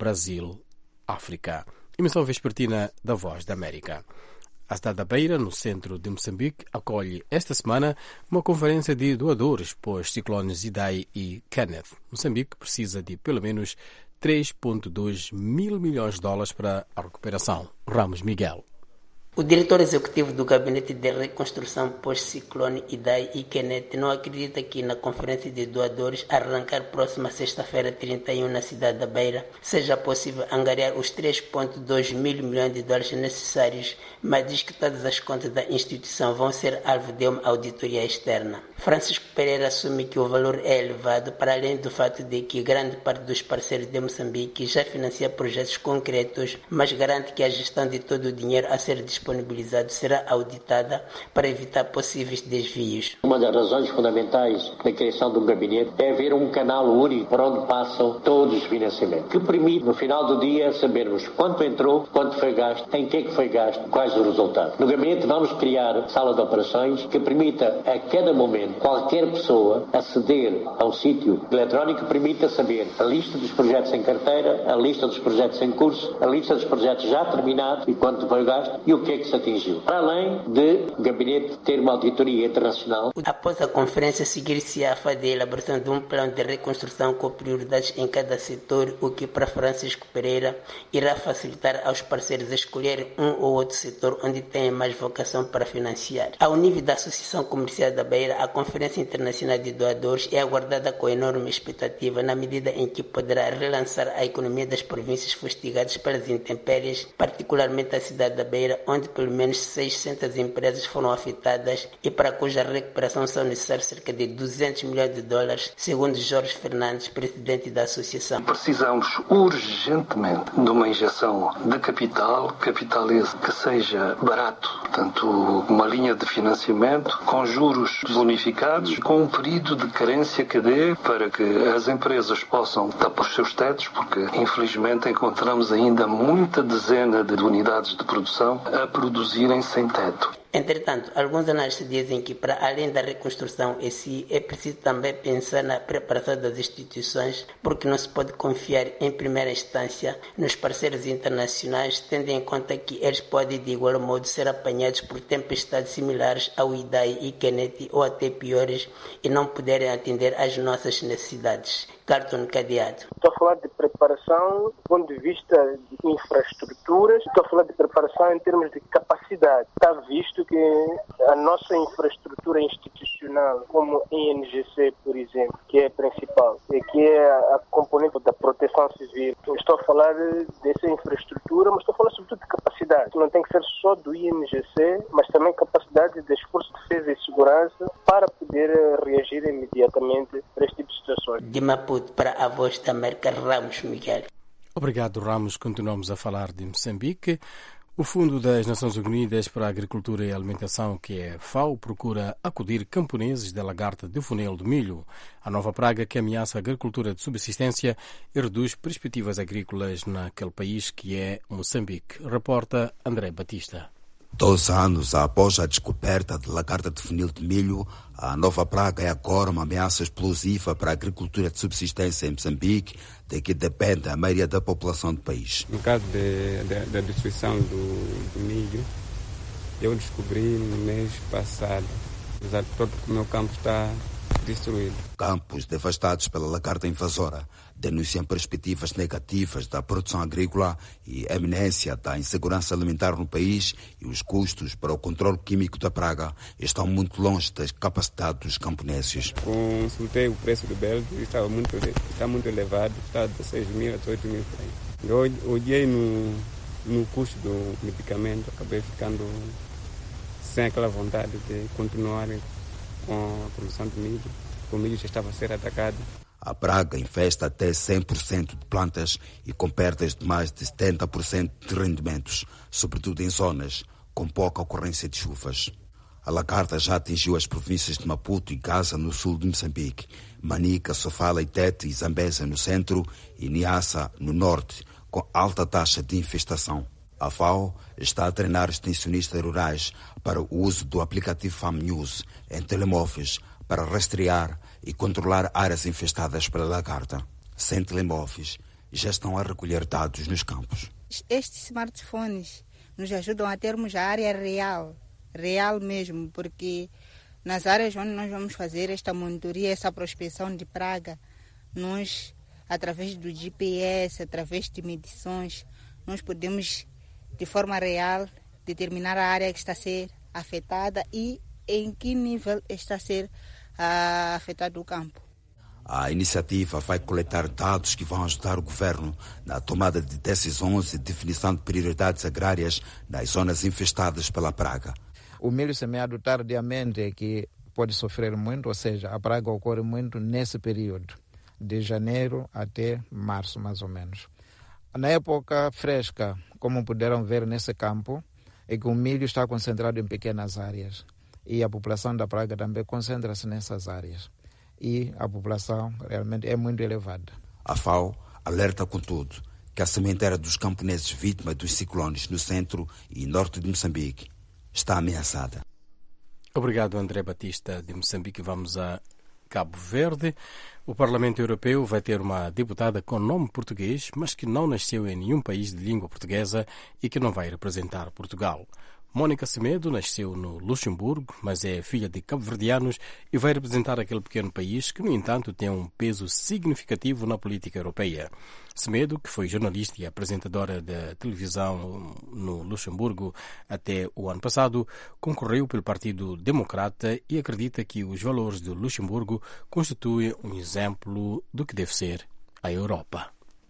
[SPEAKER 17] Brasil-África. Emissão vespertina da Voz da América. A cidade da Beira, no centro de Moçambique, acolhe esta semana uma conferência de doadores pós ciclones Idai e Kenneth. Moçambique precisa de pelo menos três vírgula dois mil milhões de dólares para a recuperação. Ramos Miguel.
[SPEAKER 14] O diretor executivo do Gabinete de Reconstrução pós-ciclone Idai e Kenneth não acredita que na conferência de doadores a arrancar próxima sexta-feira trinta e um na cidade da Beira seja possível angariar os três vírgula dois mil milhões de dólares necessários, mas diz que todas as contas da instituição vão ser alvo de uma auditoria externa. Francisco Pereira assume que o valor é elevado, para além do fato de que grande parte dos parceiros de Moçambique já financia projetos concretos, mas garante que a gestão de todo o dinheiro a ser disponibilizado disponibilizado será auditada para evitar possíveis desvios.
[SPEAKER 15] Uma das razões fundamentais da criação de um gabinete é haver um canal único por onde passam todos os financiamentos, que permite no final do dia sabermos quanto entrou, quanto foi gasto, em que é que foi gasto, quais os resultados. No gabinete vamos criar sala de operações que permita a cada momento qualquer pessoa aceder a um sítio eletrónico que permita saber a lista dos projetos em carteira, a lista dos projetos em curso, a lista dos projetos já terminados e quanto foi gasto e o que é que se atingiu. Para além de o gabinete ter uma auditoria internacional.
[SPEAKER 14] Após a conferência, seguir-se a fase de elaboração de um plano de reconstrução com prioridades em cada setor, o que para Francisco Pereira irá facilitar aos parceiros escolher um ou outro setor onde têm mais vocação para financiar. Ao nível da Associação Comercial da Beira, a Conferência Internacional de Doadores é aguardada com enorme expectativa, na medida em que poderá relançar a economia das províncias fustigadas pelas intempéries, particularmente a cidade da Beira, onde pelo menos seiscentas empresas foram afetadas e para cuja recuperação são necessários cerca de duzentos milhões de dólares, segundo Jorge Fernandes, presidente da associação.
[SPEAKER 18] Precisamos urgentemente de uma injeção de capital, capital esse que seja barato, portanto uma linha de financiamento com juros bonificados, com um período de carência que dê para que as empresas possam tapar os seus tetos, porque infelizmente encontramos ainda muita dezena de unidades de produção a produzirem sem teto.
[SPEAKER 14] Entretanto, alguns analistas dizem que, para além da reconstrução em si, é preciso também pensar na preparação das instituições, porque não se pode confiar, em primeira instância, nos parceiros internacionais, tendo em conta que eles podem, de igual modo, ser apanhados por tempestades similares ao Idai e Kenneth, ou até piores, e não poderem atender às nossas necessidades. Cartão Cadeado.
[SPEAKER 19] Estou a falar de preparação do ponto de vista de infraestruturas, estou a falar de preparação em termos de capacidade. Está visto que a nossa infraestrutura institucional, como a I N G C, por exemplo, que é a principal, e que é a componente da proteção civil, estou a falar dessa infraestrutura, mas estou a falar sobretudo de capacidade. Não tem que ser só do I N G C, mas também capacidade de esforço de defesa e segurança para poder reagir imediatamente para este tipo de situações.
[SPEAKER 14] De Maputo para a Voz da América, Ramos Miguel.
[SPEAKER 17] Obrigado, Ramos. Continuamos a falar de Moçambique. O Fundo das Nações Unidas para a Agricultura e Alimentação, que é FAO, procura acudir camponeses da lagarta de funil do milho, a nova praga que ameaça a agricultura de subsistência e reduz perspectivas agrícolas naquele país que é Moçambique. Reporta André Batista.
[SPEAKER 20] Dois anos após a descoberta da lagarta de funil de milho, a nova praga é agora uma ameaça explosiva para a agricultura de subsistência em Moçambique, de que depende a maioria da população do país.
[SPEAKER 21] No caso de, de, da destruição do, do milho, eu descobri no mês passado, apesar de todo o meu campo está destruído.
[SPEAKER 20] Campos devastados pela lagarta invasora denunciam perspectivas negativas da produção agrícola e a eminência da insegurança alimentar no país, e os custos para o controle químico da praga estão muito longe das capacidades dos camponeses.
[SPEAKER 21] Consultei o preço do belde, estava muito, está muito elevado, está de dezesseis mil a dezoito mil por aí. Eu olhei no, no custo do medicamento, acabei ficando sem aquela vontade de continuar com a produção de milho. O milho já estava a ser atacado.
[SPEAKER 20] A praga infesta até cem por cento de plantas e com perdas de mais de setenta por cento de rendimentos, sobretudo em zonas com pouca ocorrência de chuvas. A lagarta já atingiu as províncias de Maputo e Gaza, no sul de Moçambique, Manica, Sofala, Itete e Zambésia, no centro, e Niassa, no norte, com alta taxa de infestação. A FAO está a treinar extensionistas rurais para o uso do aplicativo FAMnews em telemóveis para rastrear e controlar áreas infestadas pela lagarta. Sem telemóveis, já estão a recolher dados nos campos.
[SPEAKER 22] Estes smartphones nos ajudam a termos a área real, real mesmo, porque nas áreas onde nós vamos fazer esta monitoria, essa prospecção de praga, nós, através do G P S, através de medições, nós podemos, de forma real, determinar a área que está a ser afetada e em que nível está a ser uh, afetado o campo.
[SPEAKER 20] A iniciativa vai coletar dados que vão ajudar o governo na tomada de decisões e definição de prioridades agrárias nas zonas infestadas pela praga.
[SPEAKER 23] O milho semeado tardiamente é que pode sofrer muito, ou seja, a praga ocorre muito nesse período, de janeiro até março, mais ou menos. Na época fresca, como puderam ver nesse campo, é que o milho está concentrado em pequenas áreas e a população da praga também concentra-se nessas áreas e a população realmente é muito elevada.
[SPEAKER 20] A FAO alerta, contudo, que a sementeira dos camponeses vítima dos ciclones no centro e norte de Moçambique está ameaçada.
[SPEAKER 17] Obrigado, André Batista, de Moçambique. Vamos a Cabo Verde. O Parlamento Europeu vai ter uma deputada com nome português, mas que não nasceu em nenhum país de língua portuguesa e que não vai representar Portugal. Mónica Semedo nasceu no Luxemburgo, mas é filha de cabo-verdianos e vai representar aquele pequeno país que, no entanto, tem um peso significativo na política europeia. Semedo, que foi jornalista e apresentadora de televisão no Luxemburgo até o ano passado, concorreu pelo Partido Democrata e acredita que os valores do Luxemburgo constituem um exemplo do que deve ser a Europa.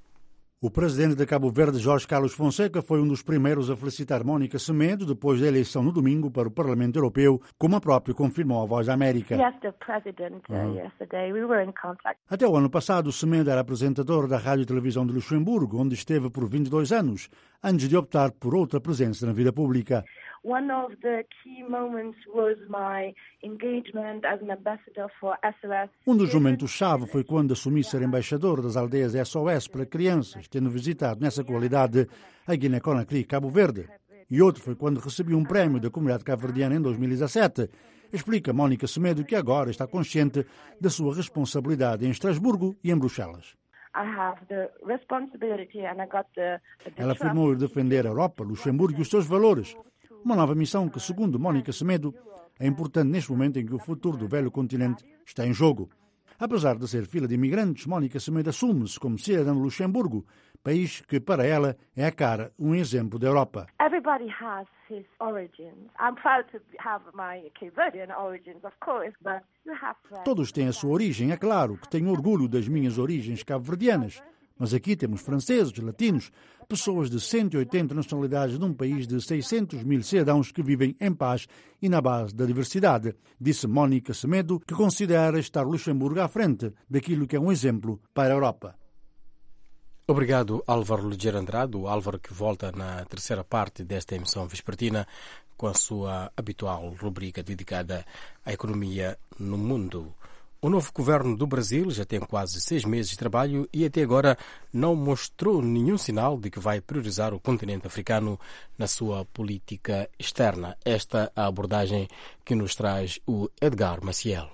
[SPEAKER 5] O presidente de Cabo Verde, Jorge Carlos Fonseca, foi um dos primeiros a felicitar Mónica Semedo depois da eleição no domingo para o Parlamento Europeu, como a própria confirmou à Voz da América.
[SPEAKER 24] Yes, the president, uh, uhum. yesterday we were in contact.
[SPEAKER 5] Até o ano passado, Semedo era apresentador da Rádio e Televisão de Luxemburgo, onde esteve por vinte e dois anos, antes de optar por outra presença na vida pública.
[SPEAKER 24] One of the key moments was my engagement as an ambassador for S O S.
[SPEAKER 5] Um dos momentos-chave foi quando assumi ser embaixador das aldeias S O S para crianças, tendo visitado nessa qualidade a Guiné-Conakry, Cabo Verde. E outro foi quando recebi um prémio da comunidade cabo-verdiana em dois mil e dezassete. Explica Mónica Semedo, que agora está consciente da sua responsabilidade em Estrasburgo e em Bruxelas.
[SPEAKER 24] I have the responsibility and I got the, the
[SPEAKER 5] Ela afirmou ir defender a Europa, Luxemburgo e os seus valores. Uma nova missão que, segundo Mónica Semedo, é importante neste momento em que o futuro do velho continente está em jogo. Apesar de ser filha de imigrantes, Mónica Semedo assume-se como cidadã do Luxemburgo, país que, para ela, é a cara, um exemplo da Europa.
[SPEAKER 24] Everybody has his origins. I'm proud to have my Cape-Verdean origins, of course, but you have to...
[SPEAKER 5] Todos têm a sua origem, é claro que tenho orgulho das minhas origens cabo-verdianas. Mas aqui temos franceses, latinos, pessoas de cento e oitenta nacionalidades num país de seiscentos mil cidadãos que vivem em paz e na base da diversidade, disse Mónica Semedo, que considera estar Luxemburgo à frente daquilo que é um exemplo para a Europa.
[SPEAKER 17] Obrigado, Álvaro Ligeiro Andrade, o Álvaro que volta na terceira parte desta emissão vespertina com a sua habitual rubrica dedicada à economia no mundo. O novo governo do Brasil já tem quase seis meses de trabalho e até agora não mostrou nenhum sinal de que vai priorizar o continente africano na sua política externa. Esta é a abordagem que nos traz o Edgar Maciel.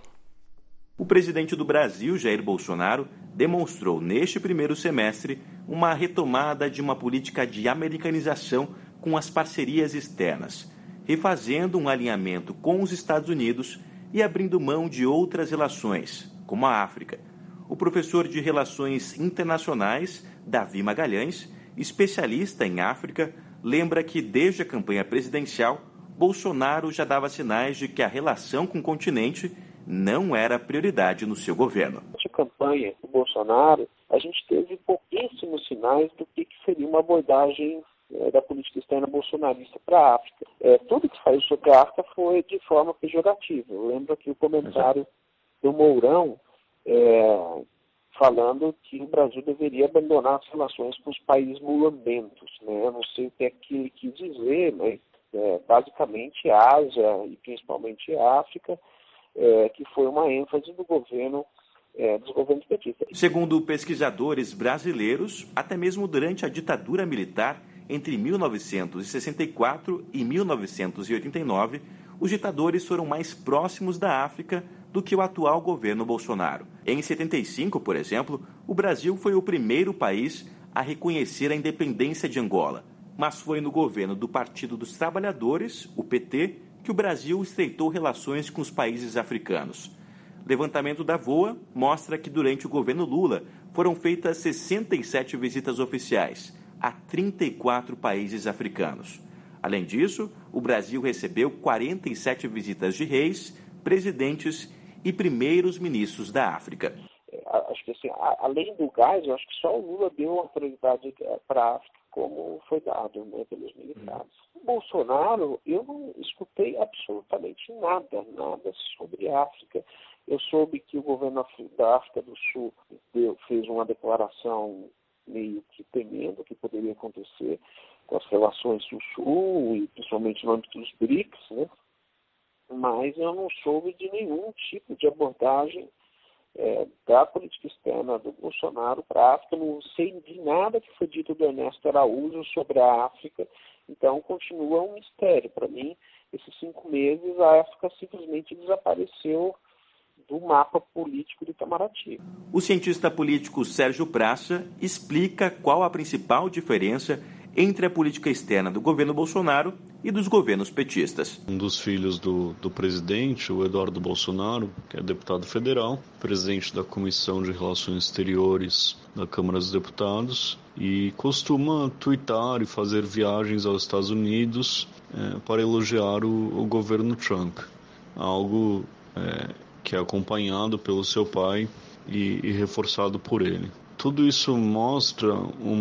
[SPEAKER 1] O presidente do Brasil, Jair Bolsonaro, demonstrou neste primeiro semestre uma retomada de uma política de americanização com as parcerias externas, refazendo um alinhamento com os Estados Unidos e abrindo mão de outras relações, como a África. O professor de Relações Internacionais, Davi Magalhães, especialista em África, lembra que desde a campanha presidencial, Bolsonaro já dava sinais de que a relação com o continente não era prioridade no seu governo.
[SPEAKER 3] Durante a campanha do Bolsonaro, a gente teve pouquíssimos sinais do que seria uma abordagem é, da política externa bolsonarista para a África. É, tudo que saiu sobre a África foi de forma pejorativa. Eu lembro aqui o comentário do Mourão é, falando que o Brasil deveria abandonar as relações com os países mulambentos. Né? Eu não sei o que é que ele quis dizer, mas é, basicamente a Ásia e principalmente a África, É, que foi uma ênfase do governo, é, dos governos petistas.
[SPEAKER 1] Segundo pesquisadores brasileiros, até mesmo durante a ditadura militar, entre mil novecentos e sessenta e quatro e mil novecentos e oitenta e nove, os ditadores foram mais próximos da África do que o atual governo Bolsonaro. Em setenta e cinco, por exemplo, o Brasil foi o primeiro país a reconhecer a independência de Angola, mas foi no governo do Partido dos Trabalhadores, o P T, que o Brasil estreitou relações com os países africanos. Levantamento da VOA mostra que durante o governo Lula foram feitas sessenta e sete visitas oficiais a trinta e quatro países africanos. Além disso, o Brasil recebeu quarenta e sete visitas de reis, presidentes e primeiros ministros da África.
[SPEAKER 3] Acho que assim, além do gás, eu acho que só o Lula deu uma prioridade para a África, como foi dado, né, pelos militares. O Bolsonaro, eu não escutei absolutamente nada, nada sobre a África. Eu soube que o governo da África do Sul deu, fez uma declaração meio que temendo o que poderia acontecer com as relações Sul-Sul, e principalmente no âmbito dos BRICS, né? Mas eu não soube de nenhum tipo de abordagem É, da política externa do Bolsonaro para a África. Não sei de nada que foi dito do Ernesto Araújo sobre a África, então continua um mistério. Para mim, esses cinco meses, a África simplesmente desapareceu do mapa político do Itamaraty.
[SPEAKER 1] O cientista político Sérgio Praça explica qual a principal diferença entre a política externa do governo Bolsonaro e dos governos petistas.
[SPEAKER 6] Um dos filhos do, do presidente, o Eduardo Bolsonaro, que é deputado federal, presidente da Comissão de Relações Exteriores da Câmara dos Deputados, e costuma tuitar e fazer viagens aos Estados Unidos é, para elogiar o, o governo Trump, algo é, que é acompanhado pelo seu pai e, e reforçado por ele. Tudo isso mostra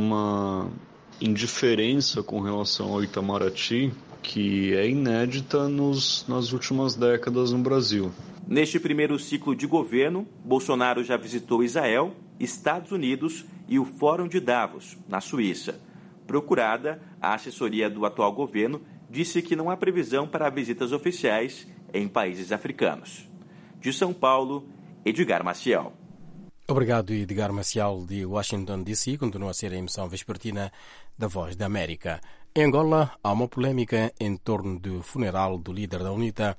[SPEAKER 6] uma indiferença com relação ao Itamaraty, que é inédita nos, nas últimas décadas no Brasil.
[SPEAKER 1] Neste primeiro ciclo de governo, Bolsonaro já visitou Israel, Estados Unidos e o Fórum de Davos, na Suíça. Procurada, a assessoria do atual governo disse que não há previsão para visitas oficiais em países africanos. De São Paulo, Edgar Maciel.
[SPEAKER 17] Obrigado, Edgar Maciel, de Washington, D C. Continua a ser a emissão vespertina da Voz da América. Em Angola, há uma polêmica em torno do funeral do líder da UNITA,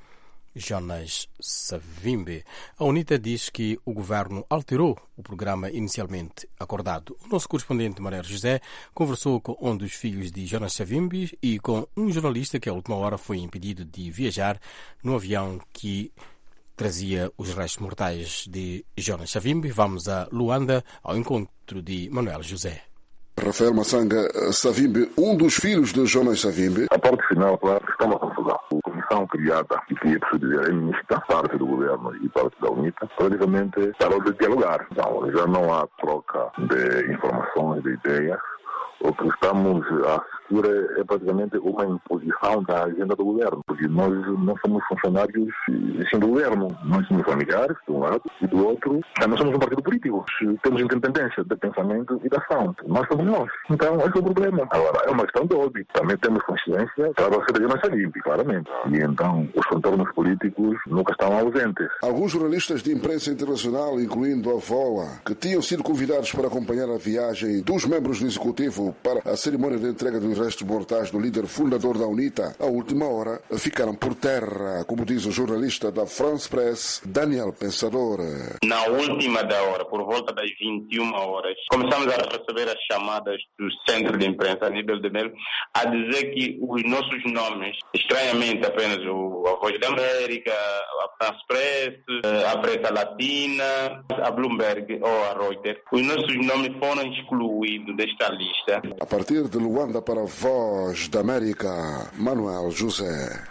[SPEAKER 17] Jonas Savimbi. A UNITA diz que o governo alterou o programa inicialmente acordado. O nosso correspondente, Maria José, conversou com um dos filhos de Jonas Savimbi e com um jornalista que, à última hora, foi impedido de viajar no avião que trazia os restos mortais de Jonas Savimbi. Vamos a Luanda, ao encontro de Manuel José.
[SPEAKER 7] Rafael Massanga Savimbi, um dos filhos de Jonas Savimbi.
[SPEAKER 8] A parte final, claro, está uma confusão. A comissão criada, que é preciso dizer, é mista, parte do governo e parte da UNITA, praticamente parou de dialogar. Então, já não há troca de informações, de ideias. O que estamos a assistir é praticamente uma imposição da agenda do governo, porque nós não somos funcionários assim, do governo, nós somos familiares, de um lado, e do outro, nós somos um partido político, temos independência de pensamento e de ação, nós somos nós. Então, esse é o problema. Agora, é uma questão de óbvio, também temos consciência para você não ser limpo, claramente. E então, os contornos políticos nunca estão ausentes.
[SPEAKER 7] Alguns jornalistas de imprensa internacional, incluindo a VOA, que tinham sido convidados para acompanhar a viagem dos membros do Executivo para a cerimônia de entrega dos restos mortais do líder fundador da UNITA, à última hora, ficaram por terra, como diz o jornalista da France Press, Daniel Pensador.
[SPEAKER 4] Na última da hora, por volta das vinte e uma horas, começamos a receber as chamadas do centro de imprensa a nível de Melo a dizer que os nossos nomes, estranhamente apenas o, a Voz da América, a France Press, a Pressa Latina, a Bloomberg ou a Reuters, os nossos nomes foram excluídos desta lista.
[SPEAKER 7] A partir de Luanda para a Voz da América, Manuel José.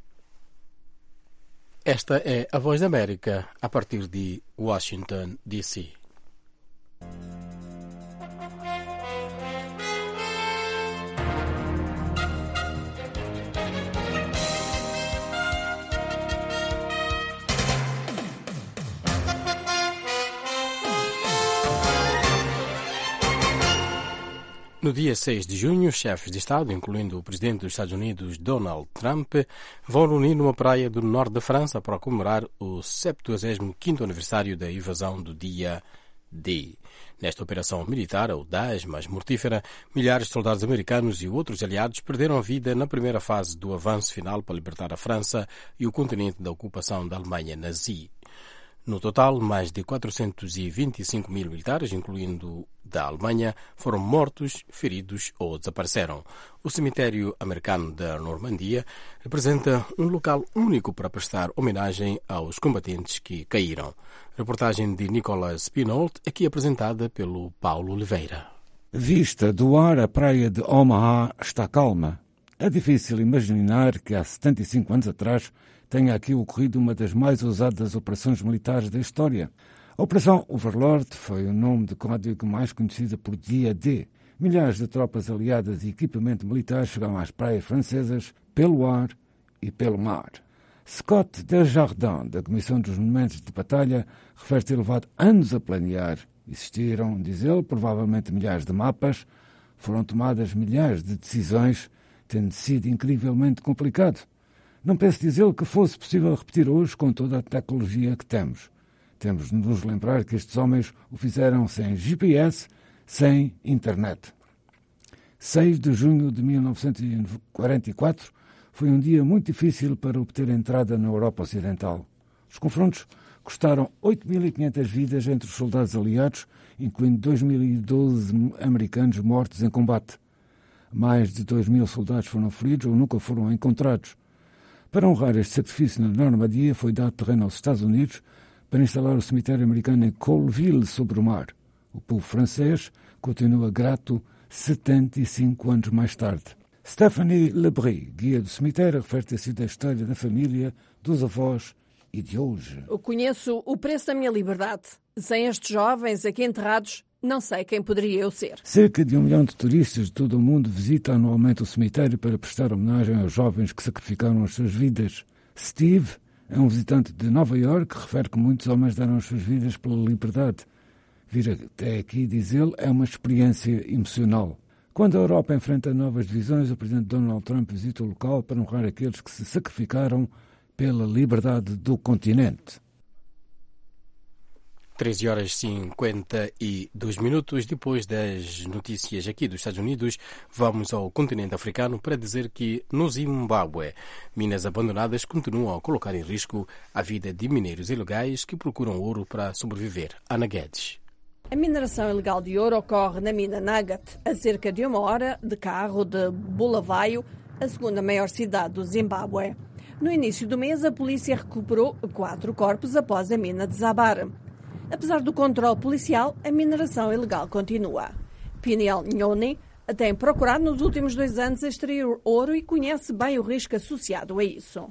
[SPEAKER 17] Esta é a Voz da América a partir de Washington, D C. No dia seis de junho, chefes de Estado, incluindo o presidente dos Estados Unidos, Donald Trump, vão reunir numa praia do norte da França para comemorar o septuagésimo quinto aniversário da invasão do dia D. Nesta operação militar, audaz, mas mortífera, milhares de soldados americanos e outros aliados perderam a vida na primeira fase do avanço final para libertar a França e o continente da ocupação da Alemanha nazi. No total, mais de quatrocentos e vinte e cinco mil militares, incluindo da Alemanha, foram mortos, feridos ou desapareceram. O cemitério americano da Normandia representa um local único para prestar homenagem aos combatentes que caíram. Reportagem de Nicolas Pinault, aqui apresentada pelo Paulo Oliveira.
[SPEAKER 9] Vista do ar, a praia de Omaha está calma. É difícil imaginar que há setenta e cinco anos atrás tenha aqui ocorrido uma das mais ousadas operações militares da história. A Operação Overlord foi o nome de código mais conhecido por Dia D. Milhares de tropas aliadas e equipamento militar chegaram às praias francesas pelo ar e pelo mar. Scott Desjardins, da Comissão dos Monumentos de Batalha, refere ter levado anos a planear. Existiram, diz ele, provavelmente milhares de mapas, foram tomadas milhares de decisões, tendo sido incrivelmente complicado. Não penso dizer que fosse possível repetir hoje com toda a tecnologia que temos. Temos de nos lembrar que estes homens o fizeram sem G P S, sem internet. seis de junho de mil novecentos e quarenta e quatro foi um dia muito difícil para obter entrada na Europa Ocidental. Os confrontos custaram oito mil e quinhentas vidas entre os soldados aliados, incluindo dois mil e doze americanos mortos em combate. Mais de dois mil soldados foram feridos ou nunca foram encontrados. Para honrar este sacrifício na Normandia, foi dado terreno aos Estados Unidos para instalar o cemitério americano em Colville, sobre o mar. O povo francês continua grato setenta e cinco anos mais tarde. Stéphanie Lebris, guia do cemitério, refere ter sido a história da família, dos avós e de hoje.
[SPEAKER 10] Eu conheço o preço da minha liberdade. Sem estes jovens aqui enterrados, não sei quem poderia eu ser.
[SPEAKER 9] Cerca de um milhão de turistas de todo o mundo visitam anualmente o cemitério para prestar homenagem aos jovens que sacrificaram as suas vidas. Steve é um visitante de Nova Iorque que refere que muitos homens deram as suas vidas pela liberdade. Vir até aqui, diz ele, é uma experiência emocional. Quando a Europa enfrenta novas divisões, o presidente Donald Trump visita o local para honrar aqueles que se sacrificaram pela liberdade do continente.
[SPEAKER 17] treze horas e cinquenta e dois minutos. Depois das notícias aqui dos Estados Unidos, vamos ao continente africano para dizer que no Zimbábue, minas abandonadas continuam a colocar em risco a vida de mineiros ilegais que procuram ouro para sobreviver. Ana Guedes.
[SPEAKER 10] A mineração ilegal de ouro ocorre na mina Nugget, a cerca de uma hora de carro de Bulawayo, a segunda maior cidade do Zimbábue. No início do mês, a polícia recuperou quatro corpos após a mina desabar. Apesar do controle policial, a mineração ilegal continua. Piniel Nhoni tem procurado nos últimos dois anos extrair ouro e conhece bem o risco associado a isso.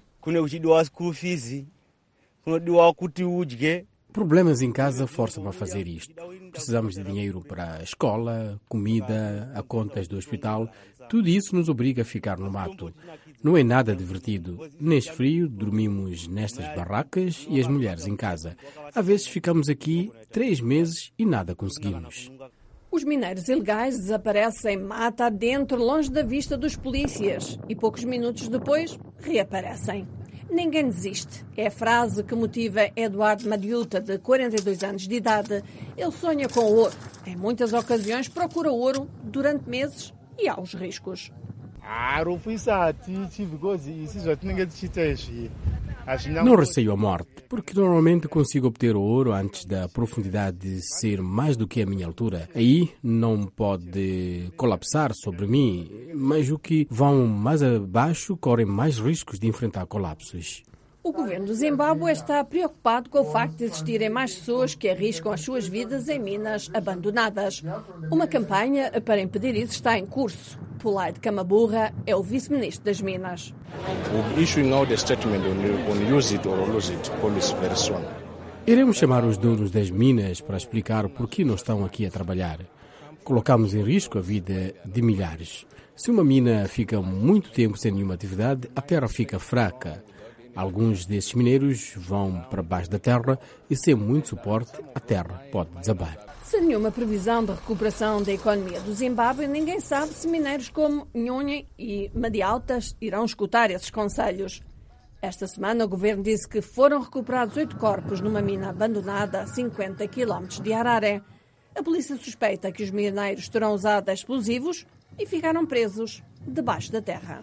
[SPEAKER 17] Problemas em casa forçam-me a fazer isto. Precisamos de dinheiro para a escola, comida, a contas do hospital. Tudo isso nos obriga a ficar no mato. Não é nada divertido. Neste frio, dormimos nestas barracas e as mulheres em casa. Às vezes ficamos aqui três meses e nada conseguimos.
[SPEAKER 10] Os mineiros ilegais desaparecem mata adentro, longe da vista dos polícias, e poucos minutos depois reaparecem. Ninguém desiste. É a frase que motiva Eduardo Madiuta, de quarenta e dois anos de idade. Ele sonha com ouro. Em muitas ocasiões procura ouro durante meses e há os riscos.
[SPEAKER 17] Não receio a morte, porque normalmente consigo obter o ouro antes da profundidade ser mais do que a minha altura. Aí não pode colapsar sobre mim, mas o que vão mais abaixo correm mais riscos de enfrentar colapsos.
[SPEAKER 10] O governo do Zimbábue está preocupado com o facto de existirem mais pessoas que arriscam as suas vidas em minas abandonadas. Uma campanha para impedir isso está em curso. Pulaid Kamaburra é o vice-ministro das Minas.
[SPEAKER 17] Iremos chamar os donos das minas para explicar por que não estão aqui a trabalhar. Colocamos em risco a vida de milhares. Se uma mina fica muito tempo sem nenhuma atividade, a terra fica fraca. Alguns desses mineiros vão para baixo da terra e, sem muito suporte, a terra pode desabar.
[SPEAKER 10] Sem nenhuma previsão de recuperação da economia do Zimbábue, ninguém sabe se mineiros como Nhonhe e Madialtas irão escutar esses conselhos. Esta semana, o governo disse que foram recuperados oito corpos numa mina abandonada a cinquenta quilómetros de Harare. A polícia suspeita que os mineiros terão usado explosivos e ficaram presos debaixo da terra.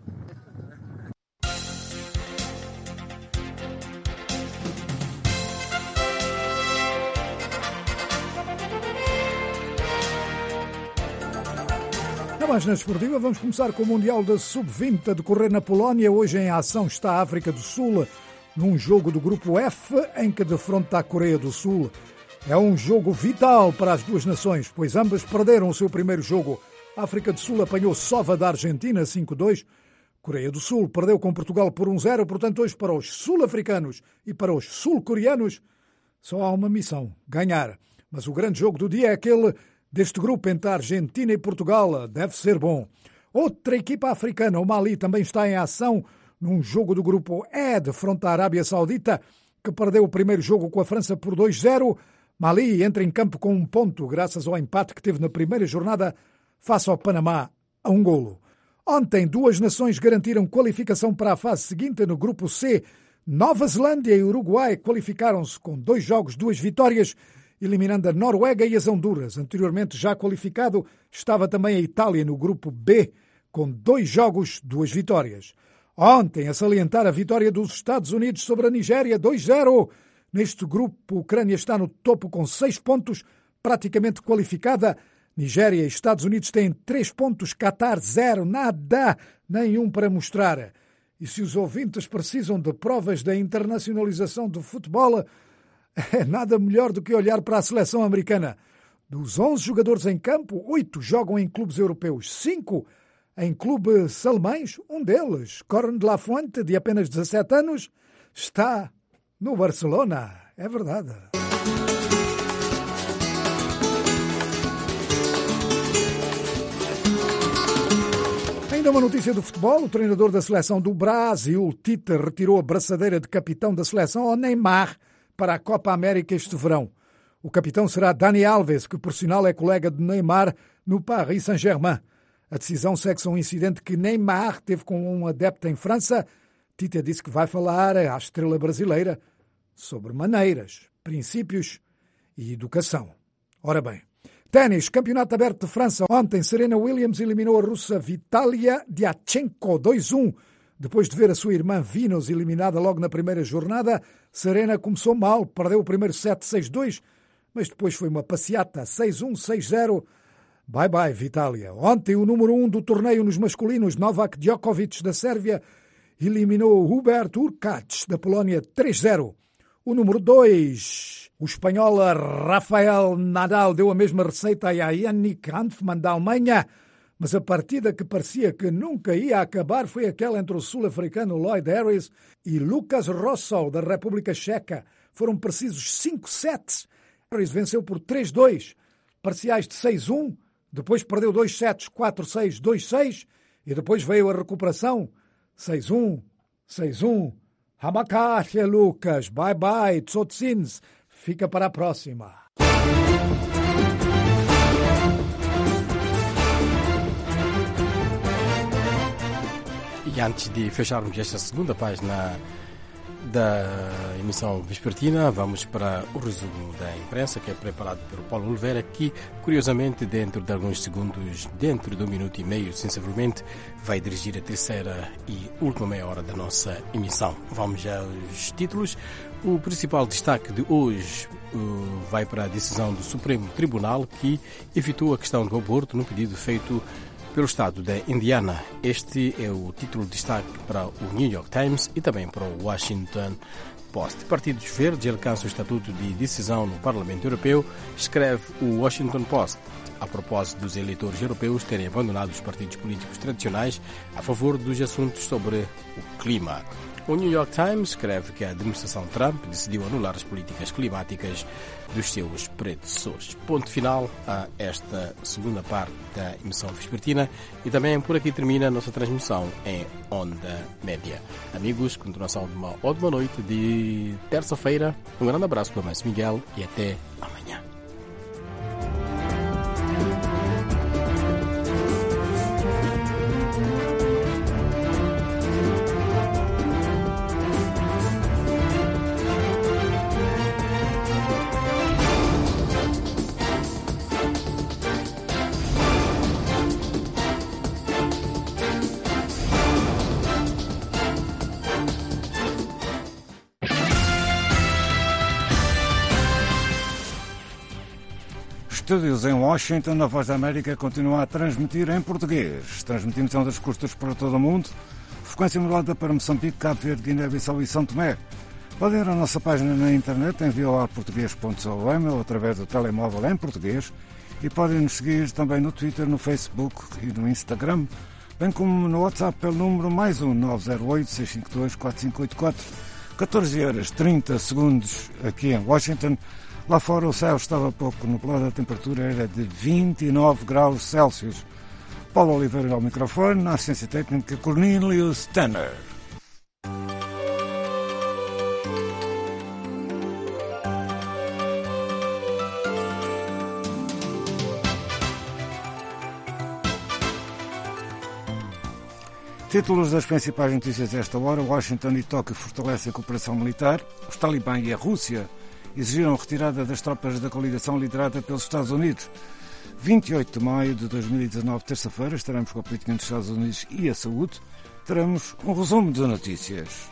[SPEAKER 2] Na página esportiva, vamos começar com o Mundial da sub vinte a decorrer na Polónia. Hoje em ação está a África do Sul, num jogo do grupo F, em que defronta a Coreia do Sul. É um jogo vital para as duas nações, pois ambas perderam o seu primeiro jogo. A África do Sul apanhou sova da Argentina cinco a dois. Coreia do Sul perdeu com Portugal por um a zero. Portanto, hoje para os sul-africanos e para os sul-coreanos só há uma missão: ganhar. Mas o grande jogo do dia é aquele deste grupo entre a Argentina e Portugal. Deve ser bom. Outra equipa africana, o Mali, também está em ação num jogo do grupo E, de fronte à Arábia Saudita, que perdeu o primeiro jogo com a França por dois a zero. Mali entra em campo com um ponto, graças ao empate que teve na primeira jornada face ao Panamá, a um golo. Ontem, duas nações garantiram qualificação para a fase seguinte no grupo C. Nova Zelândia e Uruguai qualificaram-se com dois jogos, duas vitórias, eliminando a Noruega e as Honduras. Anteriormente já qualificado estava também a Itália no grupo B, com dois jogos, duas vitórias. Ontem, a salientar a vitória dos Estados Unidos sobre a Nigéria, dois a zero. Neste grupo, a Ucrânia está no topo com seis pontos, praticamente qualificada. Nigéria e Estados Unidos têm três pontos, Qatar zero, nada, nenhum para mostrar. E se os ouvintes precisam de provas da internacionalização do futebol, é nada melhor do que olhar para a seleção americana. Dos onze jogadores em campo, oito jogam em clubes europeus, cinco em clubes alemães. Um deles, Coran de la Fuente, de apenas dezassete anos, está no Barcelona. É verdade. Ainda uma notícia do futebol. O treinador da seleção do Brasil, Tite, retirou a braçadeira de capitão da seleção ao Neymar para a Copa América este verão. O capitão será Dani Alves, que por sinal é colega de Neymar no Paris Saint-Germain. A decisão segue-se a um incidente que Neymar teve com um adepto em França. Tite disse que vai falar à estrela brasileira sobre maneiras, princípios e educação. Ora bem, ténis, Campeonato Aberto de França. Ontem, Serena Williams eliminou a russa Vitalia Diachenko dois a um. Depois de ver a sua irmã Venus eliminada logo na primeira jornada, Serena começou mal, perdeu o primeiro set seis a dois, mas depois foi uma passeata seis a um, seis a zero. Bye bye, Vitalia. Ontem, o número um do torneio nos masculinos, Novak Djokovic, da Sérvia, eliminou Hubert Hurkacz, da Polónia, três a zero. O número dois, o espanhol Rafael Nadal, deu a mesma receita a Yannick Hanfmann, da Alemanha, mas a partida que parecia que nunca ia acabar foi aquela entre o sul-africano Lloyd Harris e Lucas Rosol, da República Checa. Foram precisos cinco sets Ospreys venceu por três dois, parciais de seis um, depois perdeu dois sets, quatro seis, dois seis, e depois veio a recuperação, seis um, seis um. Hamakashe, Lucas, bye bye, Tsotsins, fica para a próxima.
[SPEAKER 17] E antes de fecharmos esta segunda página da emissão vespertina, vamos para o resumo da imprensa, que é preparado pelo Paulo Oliveira, que, curiosamente, dentro de alguns segundos, dentro de um minuto e meio, sensivelmente, vai dirigir a terceira e última meia hora da nossa emissão. Vamos aos títulos. O principal destaque de hoje uh, vai para a decisão do Supremo Tribunal, que evitou a questão do aborto no pedido feito pelo estado da Indiana. Este é o título de destaque para o New York Times e também para o Washington Post. Partidos Verdes alcançam o estatuto de decisão no Parlamento Europeu, escreve o Washington Post, a propósito dos eleitores europeus terem abandonado os partidos políticos tradicionais a favor dos assuntos sobre o clima. O New York Times escreve que a administração Trump decidiu anular as políticas climáticas dos seus predecessores. Ponto final a esta segunda parte da emissão vespertina e também por aqui termina a nossa transmissão em onda média. Amigos, continuação de uma ótima noite de terça-feira. Um grande abraço para o Márcio Miguel e até amanhã.
[SPEAKER 9] Estúdios em Washington, a Voz da América continua a transmitir em português. Transmitimos em ondas curtas para todo o mundo. Frequência modulada para Moçambique, Cabo Verde, Guiné-Bissau e São Tomé. Podem ir à nossa página na internet em v o a português ponto com ou através do telemóvel em português. E podem nos seguir também no Twitter, no Facebook e no Instagram, bem como no WhatsApp pelo número mais um nove zero oito, seis cinco dois, quatro cinco oito quatro. catorze horas e trinta segundos aqui em Washington. Lá fora o céu estava pouco nublado, a temperatura era de vinte e nove graus Celsius. Paulo Oliveira ao microfone, na assistência técnica Cornelius Tanner. Títulos das principais notícias desta hora. Washington e Tóquio fortalecem a cooperação militar. Os Talibã e a Rússia exigiram a retirada das tropas da coligação liderada pelos Estados Unidos. vinte e oito de maio de dois mil e dezanove, terça-feira, estaremos com a política entre os Estados Unidos e a saúde. Teremos um resumo de notícias.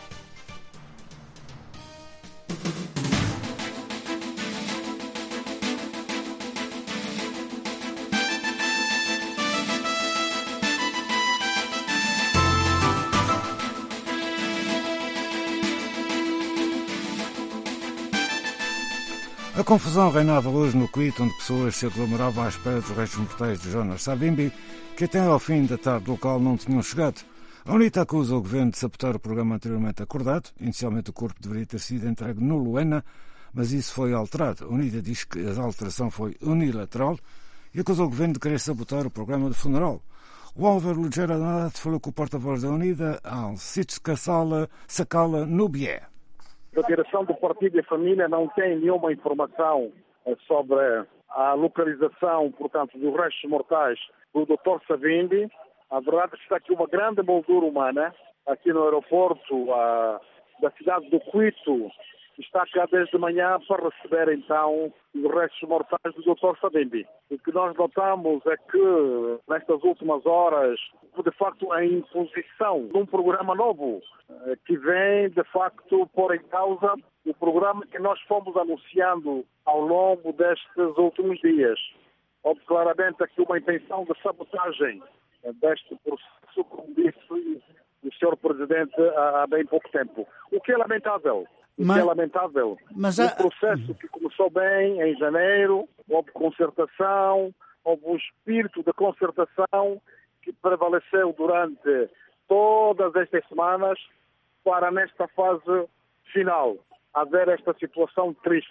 [SPEAKER 9] A confusão reinava hoje no Kuwait, onde pessoas se aglomeravam à espera dos restos mortais de Jonas Savimbi, que até ao fim da tarde local não tinham chegado. A UNITA acusa o governo de sabotar o programa anteriormente acordado. Inicialmente o corpo deveria ter sido entregue no Luena, mas isso foi alterado. A UNITA diz que a alteração foi unilateral e acusa o governo de querer sabotar o programa de funeral. O Álvaro Lugera Donat falou com o porta-voz da UNITA, Alcitska Sakala Nubié.
[SPEAKER 11] A direção do Partido e Família não tem nenhuma informação sobre a localização, portanto, dos restos mortais do doutor Savimbi. A verdade é que está aqui uma grande moldura humana, aqui no aeroporto a, da cidade do Quito. Está cá desde manhã para receber, então, os restos mortais do doutor Savimbi. O que nós notamos é que, nestas últimas horas, de facto, a imposição de um programa novo, que vem, de facto, pôr em causa o programa que nós fomos anunciando ao longo destes últimos dias. Houve claramente aqui uma intenção de sabotagem deste processo, como disse o senhor Presidente há bem pouco tempo. O que é lamentável. O mas, que é lamentável. Mas a... Um processo que começou bem em janeiro, houve concertação, houve um espírito de concertação que prevaleceu durante todas estas semanas para, nesta fase final, haver esta situação triste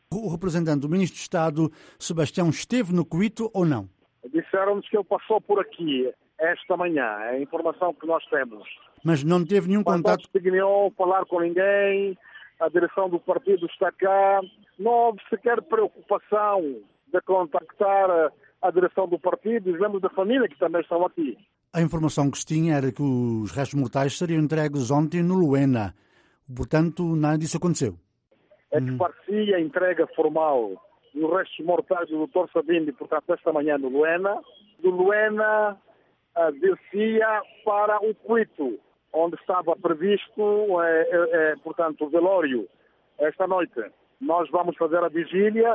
[SPEAKER 5] O representante do Ministro de Estado, Sebastião, esteve no Cuito ou não?
[SPEAKER 11] Disseram-nos que ele passou por aqui esta manhã, é a informação que nós temos.
[SPEAKER 5] Mas não teve nenhum
[SPEAKER 11] Mas
[SPEAKER 5] contato?
[SPEAKER 11] não dignou falar com ninguém, a direção do partido está cá, não houve sequer preocupação de contactar a direção do partido e os membros da família que também estão aqui.
[SPEAKER 5] A informação que se tinha era que os restos mortais seriam entregues ontem no Luena. Portanto, nada disso aconteceu.
[SPEAKER 11] É que parecia a entrega formal dos restos mortais do doutor Savimbi, portanto, esta manhã no Luena. Do Luena uh, descia para o Cuito, onde estava previsto, é, é, é, portanto, o velório esta noite. Nós vamos fazer a vigília,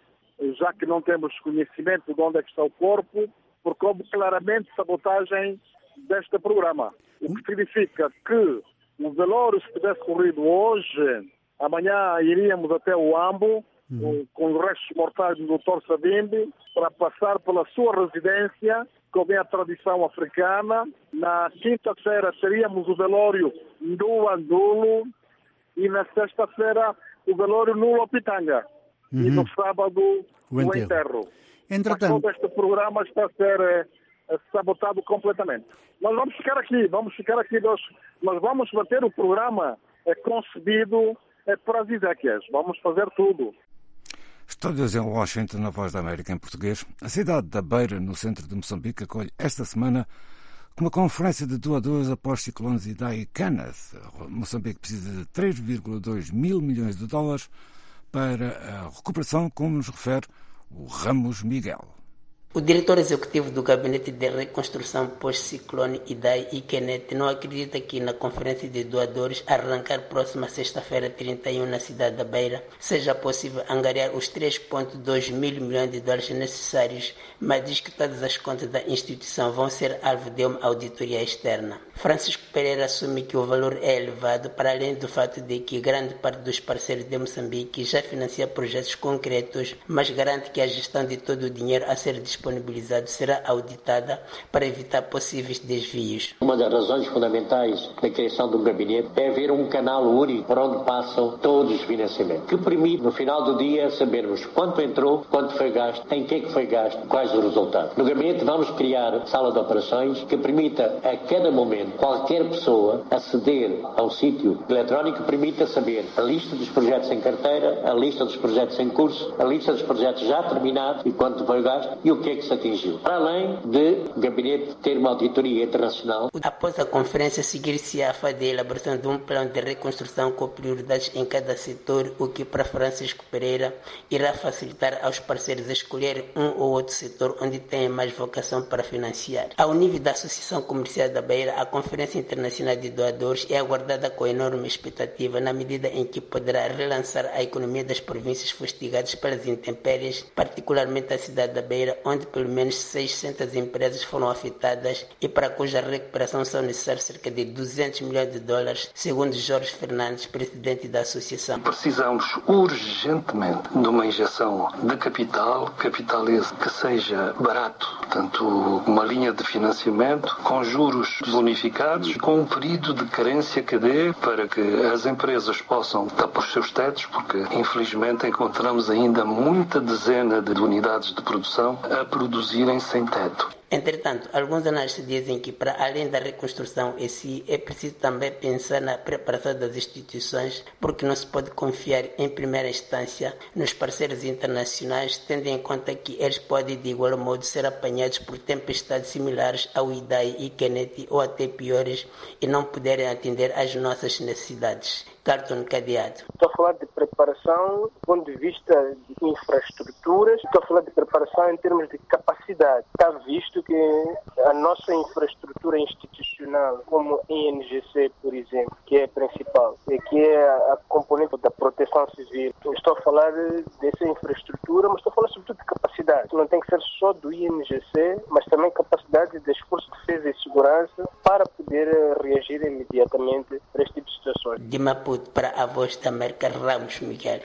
[SPEAKER 11] já que não temos conhecimento de onde é que está o corpo, porque houve claramente sabotagem deste programa. O que significa que o velório, se tivesse corrido hoje, amanhã iríamos até o Ambo, uhum. com os restos mortais do doutor Savimbi, para passar pela sua residência, como é a tradição africana. Na quinta-feira teríamos o velório no Andulo e na sexta-feira o velório no Lopitanga. Uhum. E no sábado o enterro. O enterro.
[SPEAKER 5] Entretanto...
[SPEAKER 11] Todo este programa está a ser é, sabotado completamente. Nós vamos ficar aqui, vamos ficar aqui, nós, nós vamos manter o programa é, concebido é, para as Ezequias. Vamos fazer tudo.
[SPEAKER 9] Estúdios em Washington, na Voz da América em português. A cidade da Beira, no centro de Moçambique, acolhe esta semana uma conferência de doadores após ciclones Idai e Kenneth. Moçambique precisa de três vírgula dois mil milhões de dólares para a recuperação, como nos refere o Ramos Miguel.
[SPEAKER 14] O diretor executivo do Gabinete de Reconstrução pós-ciclone Idai e Kenneth não acredita que na conferência de doadores a arrancar próxima sexta-feira trinta e um na cidade da Beira seja possível angariar os três vírgula dois mil milhões de dólares necessários, mas diz que todas as contas da instituição vão ser alvo de uma auditoria externa. Francisco Pereira assume que o valor é elevado, para além do fato de que grande parte dos parceiros de Moçambique já financia projetos concretos, mas garante que a gestão de todo o dinheiro a ser disponibilizado disponibilizado será auditada para evitar possíveis desvios.
[SPEAKER 12] Uma das razões fundamentais da criação do gabinete é haver um canal único por onde passam todos os financiamentos, que permite, no final do dia, sabermos quanto entrou, quanto foi gasto, em que é que foi gasto, quais os resultados. No gabinete vamos criar sala de operações que permita a cada momento qualquer pessoa aceder a um sítio eletrónico que permita saber a lista dos projetos em carteira, a lista dos projetos em curso, a lista dos projetos já terminados e quanto foi gasto e o que é que se atingiu. Para além de o gabinete ter uma auditoria internacional.
[SPEAKER 14] Após a conferência, seguir-se a fase de elaboração de um plano de reconstrução com prioridades em cada setor, o que para Francisco Pereira irá facilitar aos parceiros escolher um ou outro setor onde têm mais vocação para financiar. Ao nível da Associação Comercial da Beira, a Conferência Internacional de Doadores é aguardada com enorme expectativa, na medida em que poderá relançar a economia das províncias fustigadas pelas intempéries, particularmente a cidade da Beira, onde pelo menos seiscentas empresas foram afetadas e para cuja recuperação são necessários cerca de duzentos milhões de dólares, segundo Jorge Fernandes, presidente da associação.
[SPEAKER 18] Precisamos urgentemente de uma injeção de capital, capital esse que seja barato, portanto uma linha de financiamento com juros bonificados, com um período de carência que dê para que as empresas possam tapar os seus tetos, porque infelizmente encontramos ainda muita dezena de unidades de produção a produzirem sem teto.
[SPEAKER 14] Entretanto, alguns analistas dizem que, para além da reconstrução em si, é preciso também pensar na preparação das instituições, porque não se pode confiar, em primeira instância, nos parceiros internacionais, tendo em conta que eles podem, de igual modo, ser apanhados por tempestades similares ao Idai e Kenneth, ou até piores, e não poderem atender às nossas necessidades. Cartão cadeado.
[SPEAKER 19] Estou a falar de preparação do ponto de vista de infraestruturas, estou a falar de preparação em termos de capacidade. Está visto que a nossa infraestrutura institucional, como a I N G C, por exemplo, que é a principal, e que é a componente da proteção civil, estou a falar dessa infraestrutura, mas estou a falar sobretudo de capacidade. Não tem que ser só do I N G C, mas também capacidade das forças de defesa e segurança para poder reagir imediatamente para este tipo de situações.
[SPEAKER 14] De Maputo para a Voz da América, Ramos Miguel.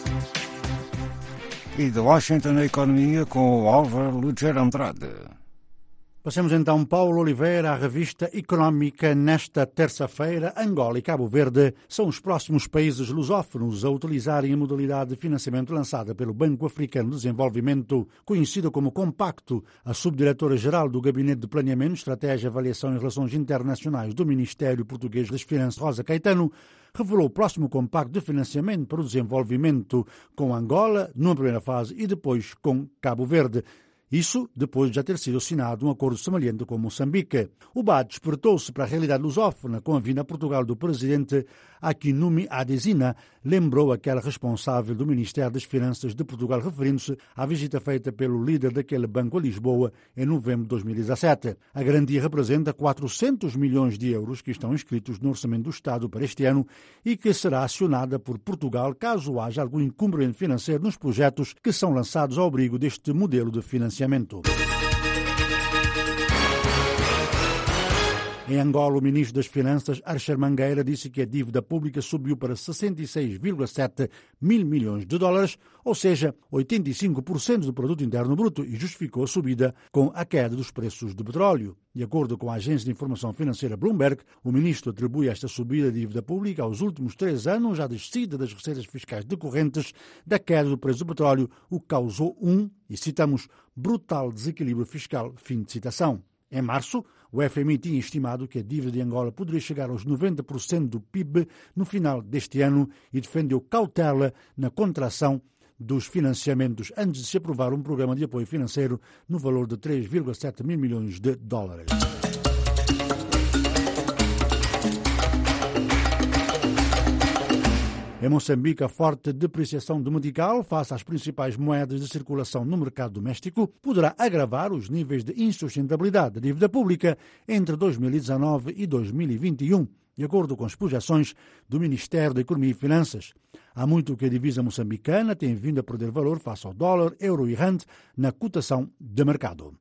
[SPEAKER 9] E de Washington, a economia com o Álvaro Lugero Andrade.
[SPEAKER 5] Passamos então Paulo Oliveira à revista Económica. Nesta terça-feira, Angola e Cabo Verde são os próximos países lusófonos a utilizarem a modalidade de financiamento lançada pelo Banco Africano de Desenvolvimento, conhecida como Compacto. A subdiretora-geral do Gabinete de Planeamento, Estratégia, Avaliação e Relações Internacionais do Ministério Português das Finanças, Rosa Caetano, revelou o próximo compacto de financiamento para o desenvolvimento com Angola, numa primeira fase, e depois com Cabo Verde. Isso depois de já ter sido assinado um acordo semelhante com Moçambique. O B A D despertou-se para a realidade lusófona com a vinda a Portugal do presidente Akinwumi Adesina, lembrou aquela responsável do Ministério das Finanças de Portugal, referindo-se à visita feita pelo líder daquele banco a Lisboa em novembro de dois mil e dezassete. A garantia representa quatrocentos milhões de euros que estão inscritos no Orçamento do Estado para este ano e que será acionada por Portugal caso haja algum incumprimento financeiro nos projetos que são lançados ao abrigo deste modelo de financiamento. Em Angola, o ministro das Finanças, Archer Mangueira, disse que a dívida pública subiu para sessenta e seis vírgula sete mil milhões de dólares, ou seja, oitenta e cinco por cento do produto interno bruto, e justificou a subida com a queda dos preços do petróleo. De acordo com a agência de informação financeira Bloomberg, o ministro atribui esta subida da dívida pública aos últimos três anos à descida das receitas fiscais decorrentes da queda do preço do petróleo, o que causou um, e citamos, brutal desequilíbrio fiscal. Fim de citação. Em março, o F M I tinha estimado que a dívida de Angola poderia chegar aos noventa por cento do P I B no final deste ano e defendeu cautela na contração dos financiamentos antes de se aprovar um programa de apoio financeiro no valor de três vírgula sete mil milhões de dólares. Em Moçambique, a forte depreciação do metical face às principais moedas de circulação no mercado doméstico poderá agravar os níveis de insustentabilidade da dívida pública entre dois mil e dezanove e dois mil e vinte e um, de acordo com as projeções do Ministério da Economia e Finanças. Há muito que a divisa moçambicana tem vindo a perder valor face ao dólar, euro e rand na cotação de mercado.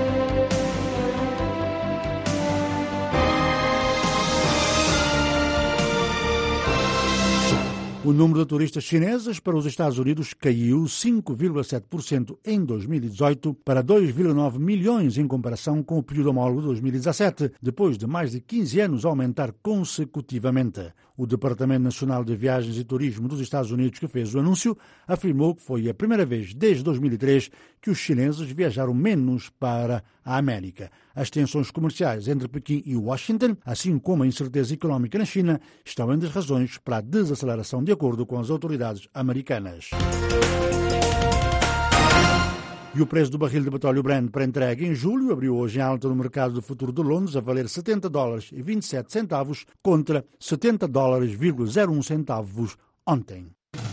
[SPEAKER 5] O número de turistas chineses para os Estados Unidos caiu cinco vírgula sete por cento em dois mil e dezoito para dois vírgula nove milhões em comparação com o período homólogo de dois mil e dezassete, depois de mais de quinze anos a aumentar consecutivamente. O Departamento Nacional de Viagens e Turismo dos Estados Unidos, que fez o anúncio, afirmou que foi a primeira vez desde dois mil e três que os chineses viajaram menos para a América. As tensões comerciais entre Pequim e Washington, assim como a incerteza económica na China, estão entre as razões para a desaceleração, de acordo com as autoridades americanas. E o preço do barril de petróleo Brent para entrega em julho abriu hoje em alta no mercado do futuro de Londres a valer setenta dólares e vinte e sete centavos contra setenta dólares e zero um centavos ontem.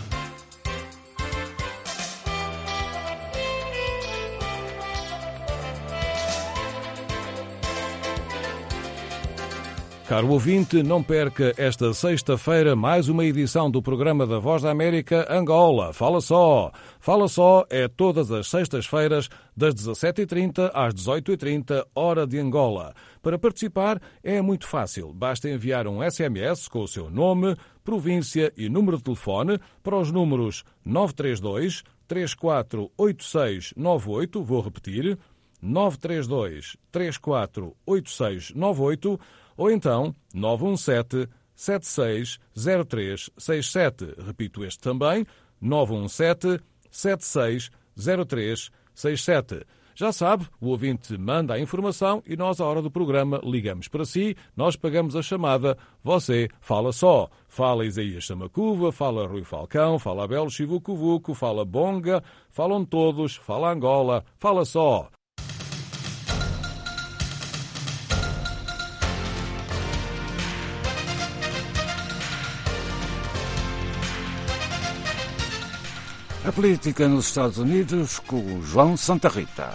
[SPEAKER 13] Caro ouvinte, não perca esta sexta-feira mais uma edição do programa da Voz da América Angola. Fala só! Fala só é todas as sextas-feiras das dezassete e trinta às dezoito e trinta, hora de Angola. Para participar é muito fácil. Basta enviar um S M S com o seu nome, província e número de telefone para os números nove três dois, três quatro oito seis nove oito, vou repetir, nove três dois, três quatro oito seis nove oito, ou então nove um sete, sete seis zero três seis sete. Repito este também, nove um sete, sete seis zero três seis sete. Já sabe, o ouvinte manda a informação e nós, à hora do programa, ligamos para si, nós pagamos a chamada, você fala só. Fala Isaías Samacuva, fala Rui Falcão, fala Abel Chivucovuco, fala Bonga, falam todos, fala Angola, fala só.
[SPEAKER 9] A política nos Estados Unidos com o João Santa Rita.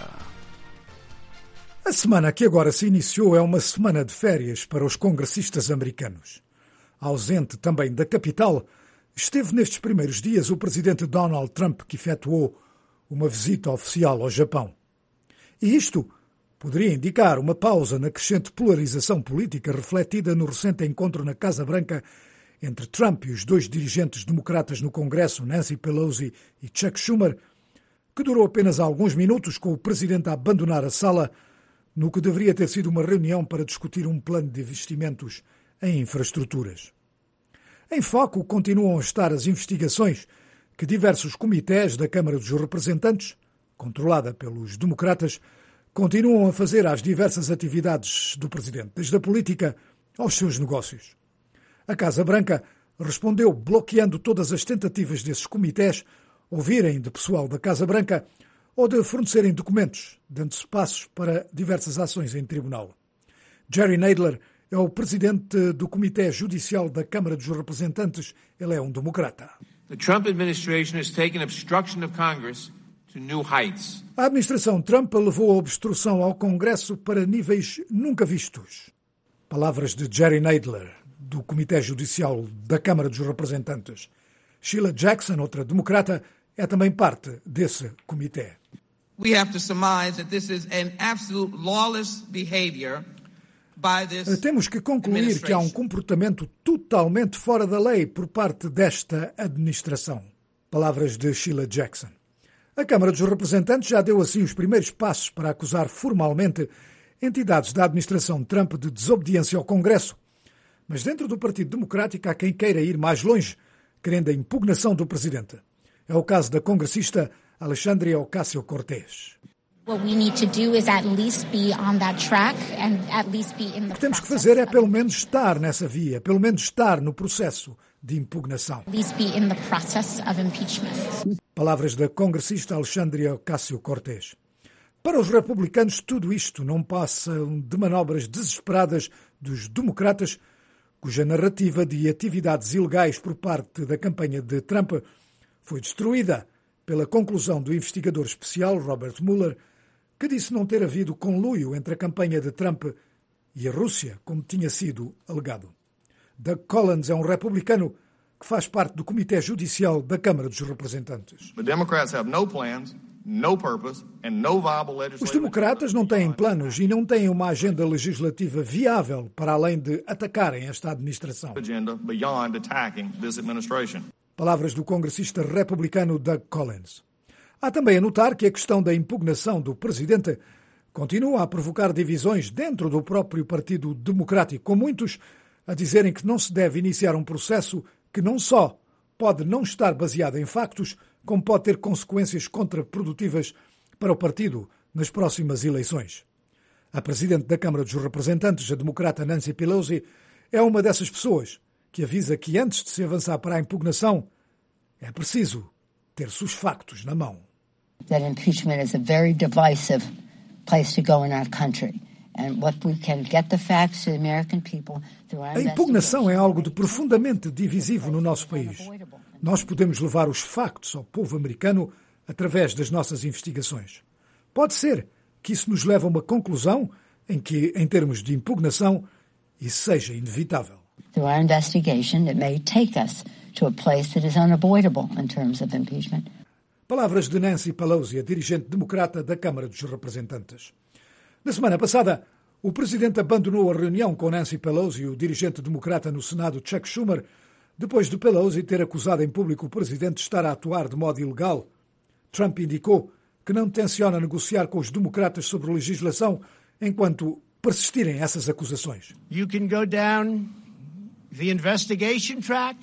[SPEAKER 2] A semana que agora se iniciou é uma semana de férias para os congressistas americanos. Ausente também da capital, esteve nestes primeiros dias o presidente Donald Trump, que efetuou uma visita oficial ao Japão. E isto poderia indicar uma pausa na crescente polarização política refletida no recente encontro na Casa Branca entre Trump e os dois dirigentes democratas no Congresso, Nancy Pelosi e Chuck Schumer, que durou apenas alguns minutos com o presidente a abandonar a sala, no que deveria ter sido uma reunião para discutir um plano de investimentos em infraestruturas. Em foco continuam a estar as investigações que diversos comitês da Câmara dos Representantes, controlada pelos democratas, continuam a fazer às diversas atividades do presidente, desde a política aos seus negócios. A Casa Branca respondeu bloqueando todas as tentativas desses comitês ouvirem de pessoal da Casa Branca ou de fornecerem documentos, dando-se passos para diversas ações em tribunal. Jerry Nadler é o presidente do Comitê Judicial da Câmara dos Representantes. Ele é um democrata.
[SPEAKER 15] The Trump administration has taken obstruction of Congress to new heights.
[SPEAKER 2] A administração Trump levou a obstrução ao Congresso para níveis nunca vistos. Palavras de Jerry Nadler, do Comitê Judicial da Câmara dos Representantes. Sheila Jackson, outra democrata, é também parte desse comitê.
[SPEAKER 16] We have to surmise that this is an absolute lawless behavior by this
[SPEAKER 2] Temos que concluir que há um comportamento totalmente fora da lei por parte desta administração. Palavras de Sheila Jackson. A Câmara dos Representantes já deu assim os primeiros passos para acusar formalmente entidades da administração Trump de desobediência ao Congresso. Mas dentro do Partido Democrático há quem queira ir mais longe, querendo a impugnação do presidente. É o caso da congressista Alexandria Ocasio-Cortez.
[SPEAKER 21] What we need to do is at least be on that track and at least be in the
[SPEAKER 2] O que temos que fazer é pelo menos estar nessa via, pelo menos estar no processo de impugnação.
[SPEAKER 21] at least be in the process of impeachment.
[SPEAKER 2] Palavras da congressista Alexandria Ocasio-Cortez. Para os republicanos, tudo isto não passa de manobras desesperadas dos democratas, cuja narrativa de atividades ilegais por parte da campanha de Trump foi destruída pela conclusão do investigador especial Robert Mueller, que disse não ter havido conluio entre a campanha de Trump e a Rússia, como tinha sido alegado. Doug Collins é um republicano que faz parte do Comitê Judicial da Câmara dos Representantes.
[SPEAKER 22] The Democrats have no plans, no purpose, and no viable
[SPEAKER 2] Os
[SPEAKER 22] legislative.
[SPEAKER 2] democratas não têm planos e não têm uma agenda legislativa viável para além de atacarem esta administração.
[SPEAKER 22] agenda beyond attacking this administration.
[SPEAKER 2] Palavras do congressista republicano Doug Collins. Há também a notar que a questão da impugnação do presidente continua a provocar divisões dentro do próprio Partido Democrático, com muitos a dizerem que não se deve iniciar um processo que não só pode não estar baseado em factos, como pode ter consequências contraprodutivas para o partido nas próximas eleições. A presidente da Câmara dos Representantes, a democrata Nancy Pelosi, é uma dessas pessoas que avisa que antes de se avançar para a impugnação é preciso ter-se os factos na mão.
[SPEAKER 25] That impeachment is a very divisive place to go in our country. And what we can get the facts to the American people through our
[SPEAKER 2] A impugnação é algo de profundamente divisivo no nosso país. Nós podemos levar os factos ao povo americano através das nossas investigações. Pode ser que isso nos leve a uma conclusão em que, em termos de impugnação, isso seja inevitável.
[SPEAKER 25] through our investigation, it may take us to a place that is unavoidable in terms of impeachment.
[SPEAKER 2] Palavras de Nancy Pelosi, a dirigente democrata da Câmara dos Representantes. Na semana passada, o presidente abandonou a reunião com Nancy Pelosi e o dirigente democrata no Senado, Chuck Schumer, depois de Pelosi ter acusado em público o presidente de estar a atuar de modo ilegal. Trump indicou que não tenciona negociar com os democratas sobre legislação enquanto persistirem essas acusações.
[SPEAKER 26] You can go down the investigation track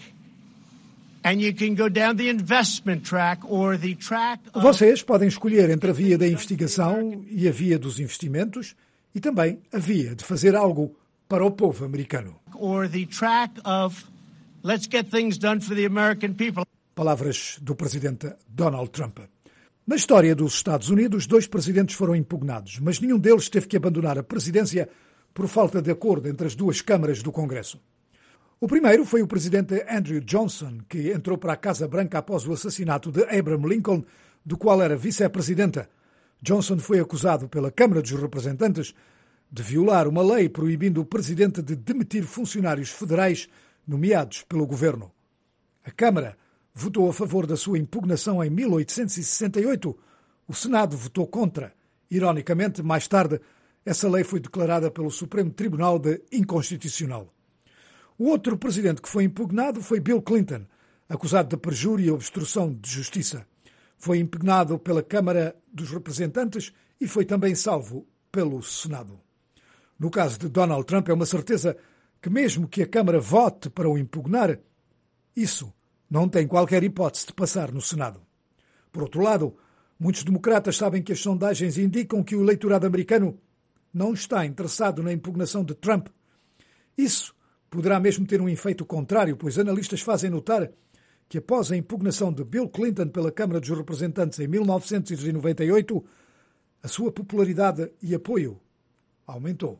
[SPEAKER 26] and you can go down the investment track or the track of...
[SPEAKER 2] Vocês podem escolher entre a via da investigação e a via dos investimentos e também a via de fazer algo para o povo americano.
[SPEAKER 26] or the track of let's get things done for the American people.
[SPEAKER 2] Palavras do presidente Donald Trump. Na história dos Estados Unidos, dois presidentes foram impugnados, mas nenhum deles teve que abandonar a presidência por falta de acordo entre as duas câmaras do Congresso. O primeiro foi o presidente Andrew Johnson, que entrou para a Casa Branca após o assassinato de Abraham Lincoln, do qual era vice-presidenta. Johnson foi acusado pela Câmara dos Representantes de violar uma lei proibindo o presidente de demitir funcionários federais nomeados pelo governo. A Câmara votou a favor da sua impugnação em mil oitocentos e sessenta e oito. O Senado votou contra. Ironicamente, mais tarde, essa lei foi declarada pelo Supremo Tribunal de inconstitucional. O outro presidente que foi impugnado foi Bill Clinton, acusado de perjúrio e obstrução de justiça. Foi impugnado pela Câmara dos Representantes e foi também salvo pelo Senado. No caso de Donald Trump, é uma certeza que mesmo que a Câmara vote para o impugnar, isso não tem qualquer hipótese de passar no Senado. Por outro lado, muitos democratas sabem que as sondagens indicam que o eleitorado americano não está interessado na impugnação de Trump. Isso poderá mesmo ter um efeito contrário, pois analistas fazem notar que após a impugnação de Bill Clinton pela Câmara dos Representantes em mil novecentos e noventa e oito, a sua popularidade e apoio aumentou.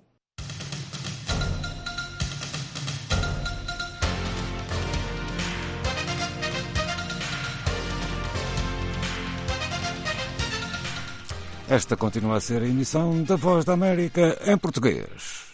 [SPEAKER 9] Esta continua a ser a emissão da Voz da América em português.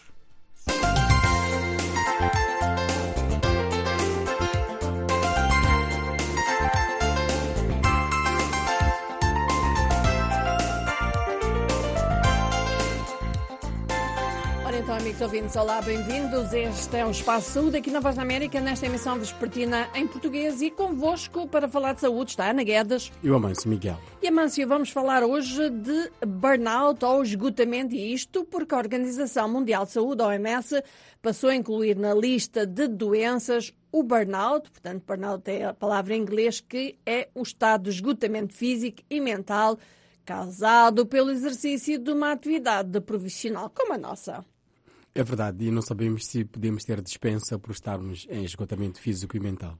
[SPEAKER 10] Então, amigos ouvintes, olá, bem-vindos. Este é o Espaço Saúde aqui na Voz da América, nesta emissão vespertina em português, e convosco para falar de saúde está Ana Guedes
[SPEAKER 17] e o Amâncio Miguel.
[SPEAKER 10] E Amâncio, vamos falar hoje de burnout ou esgotamento, e isto porque a Organização Mundial de Saúde, a O M S, passou a incluir na lista de doenças o burnout. Portanto, burnout é a palavra em inglês, que é o estado de esgotamento físico e mental causado pelo exercício de uma atividade profissional como a nossa.
[SPEAKER 17] É verdade, e não sabemos se podemos ter dispensa por estarmos em esgotamento físico e mental.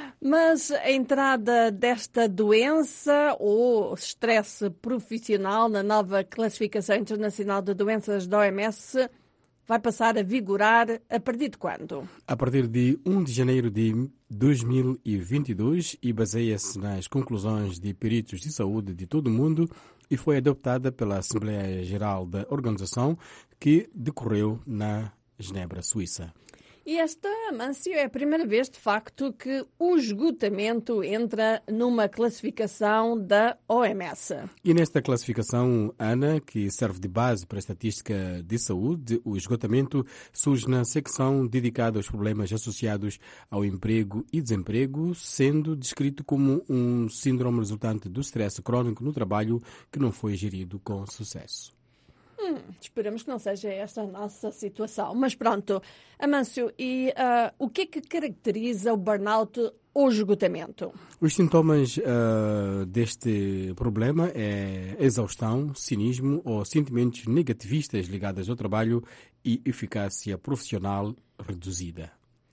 [SPEAKER 10] Mas a entrada desta doença ou estresse profissional na nova classificação internacional de doenças da O M S vai passar a vigorar a partir de quando?
[SPEAKER 17] A partir de primeiro de janeiro de dois mil e vinte e dois, e baseia-se nas conclusões de peritos de saúde de todo o mundo, e foi adoptada pela Assembleia Geral da Organização, que decorreu na Genebra, Suíça.
[SPEAKER 10] E esta, Amâncio, é a primeira vez, de facto, que o esgotamento entra numa classificação da O M S.
[SPEAKER 17] E nesta classificação, Ana, que serve de base para a estatística de saúde, o esgotamento surge na secção dedicada aos problemas associados ao emprego e desemprego, sendo descrito como um síndrome resultante do stress crónico no trabalho que não foi gerido com sucesso.
[SPEAKER 10] Hum, esperamos que não seja esta a nossa situação. Mas pronto, Amâncio, e uh, o que é que caracteriza o burnout ou esgotamento?
[SPEAKER 17] Os sintomas uh, deste problema é exaustão, cinismo ou sentimentos negativistas ligados ao trabalho e eficácia profissional reduzida.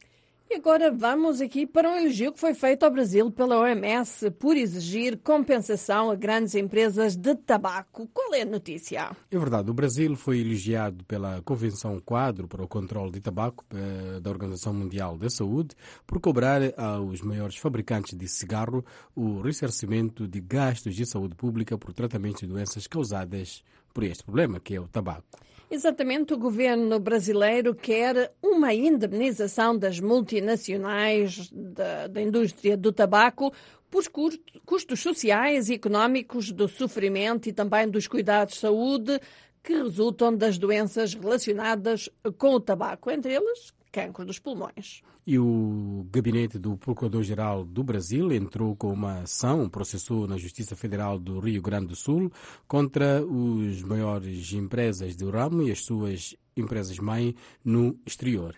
[SPEAKER 10] E agora vamos aqui para um elogio que foi feito ao Brasil pela O M S por exigir compensação a grandes empresas de tabaco. Qual é a notícia?
[SPEAKER 17] É verdade, o Brasil foi elogiado pela Convenção Quadro para o Controle de Tabaco da Organização Mundial da Saúde por cobrar aos maiores fabricantes de cigarro o ressarcimento de gastos de saúde pública por tratamento de doenças causadas por este problema, que é o tabaco.
[SPEAKER 10] Exatamente, o governo brasileiro quer uma indemnização das multinacionais da, da indústria do tabaco por custos sociais e económicos do sofrimento e também dos cuidados de saúde que resultam das doenças relacionadas com o tabaco, entre elas cancro dos pulmões.
[SPEAKER 17] E o gabinete do Procurador-Geral do Brasil entrou com uma ação, processou na Justiça Federal do Rio Grande do Sul contra os maiores empresas do ramo e as suas empresas-mãe no exterior.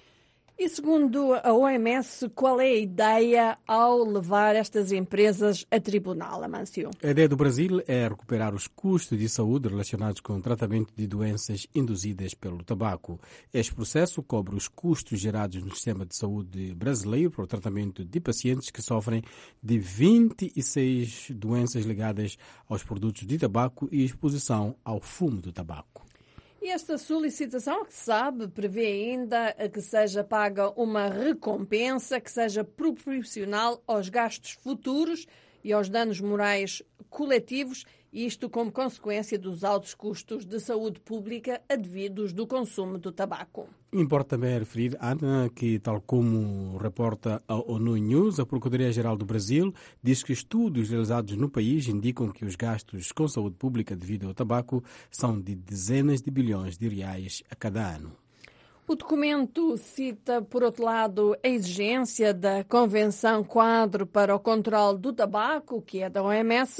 [SPEAKER 10] E segundo a O M S, qual é a ideia ao levar estas empresas a tribunal, Amâncio?
[SPEAKER 17] A ideia do Brasil é recuperar os custos de saúde relacionados com o tratamento de doenças induzidas pelo tabaco. Este processo cobre os custos gerados no sistema de saúde brasileiro para o tratamento de pacientes que sofrem de vinte e seis doenças ligadas aos produtos de tabaco e exposição ao fumo do tabaco.
[SPEAKER 10] E esta solicitação, que se sabe, prevê ainda que seja paga uma recompensa que seja proporcional aos gastos futuros e aos danos morais coletivos, isto como consequência dos altos custos de saúde pública advindos do consumo do tabaco.
[SPEAKER 17] Importa também referir, Ana, que tal como reporta a ONU News, a Procuradoria-Geral do Brasil diz que estudos realizados no país indicam que os gastos com saúde pública devido ao tabaco são de dezenas de bilhões de reais a cada ano.
[SPEAKER 10] O documento cita, por outro lado, a exigência da Convenção Quadro para o Controle do Tabaco, que é da O M S,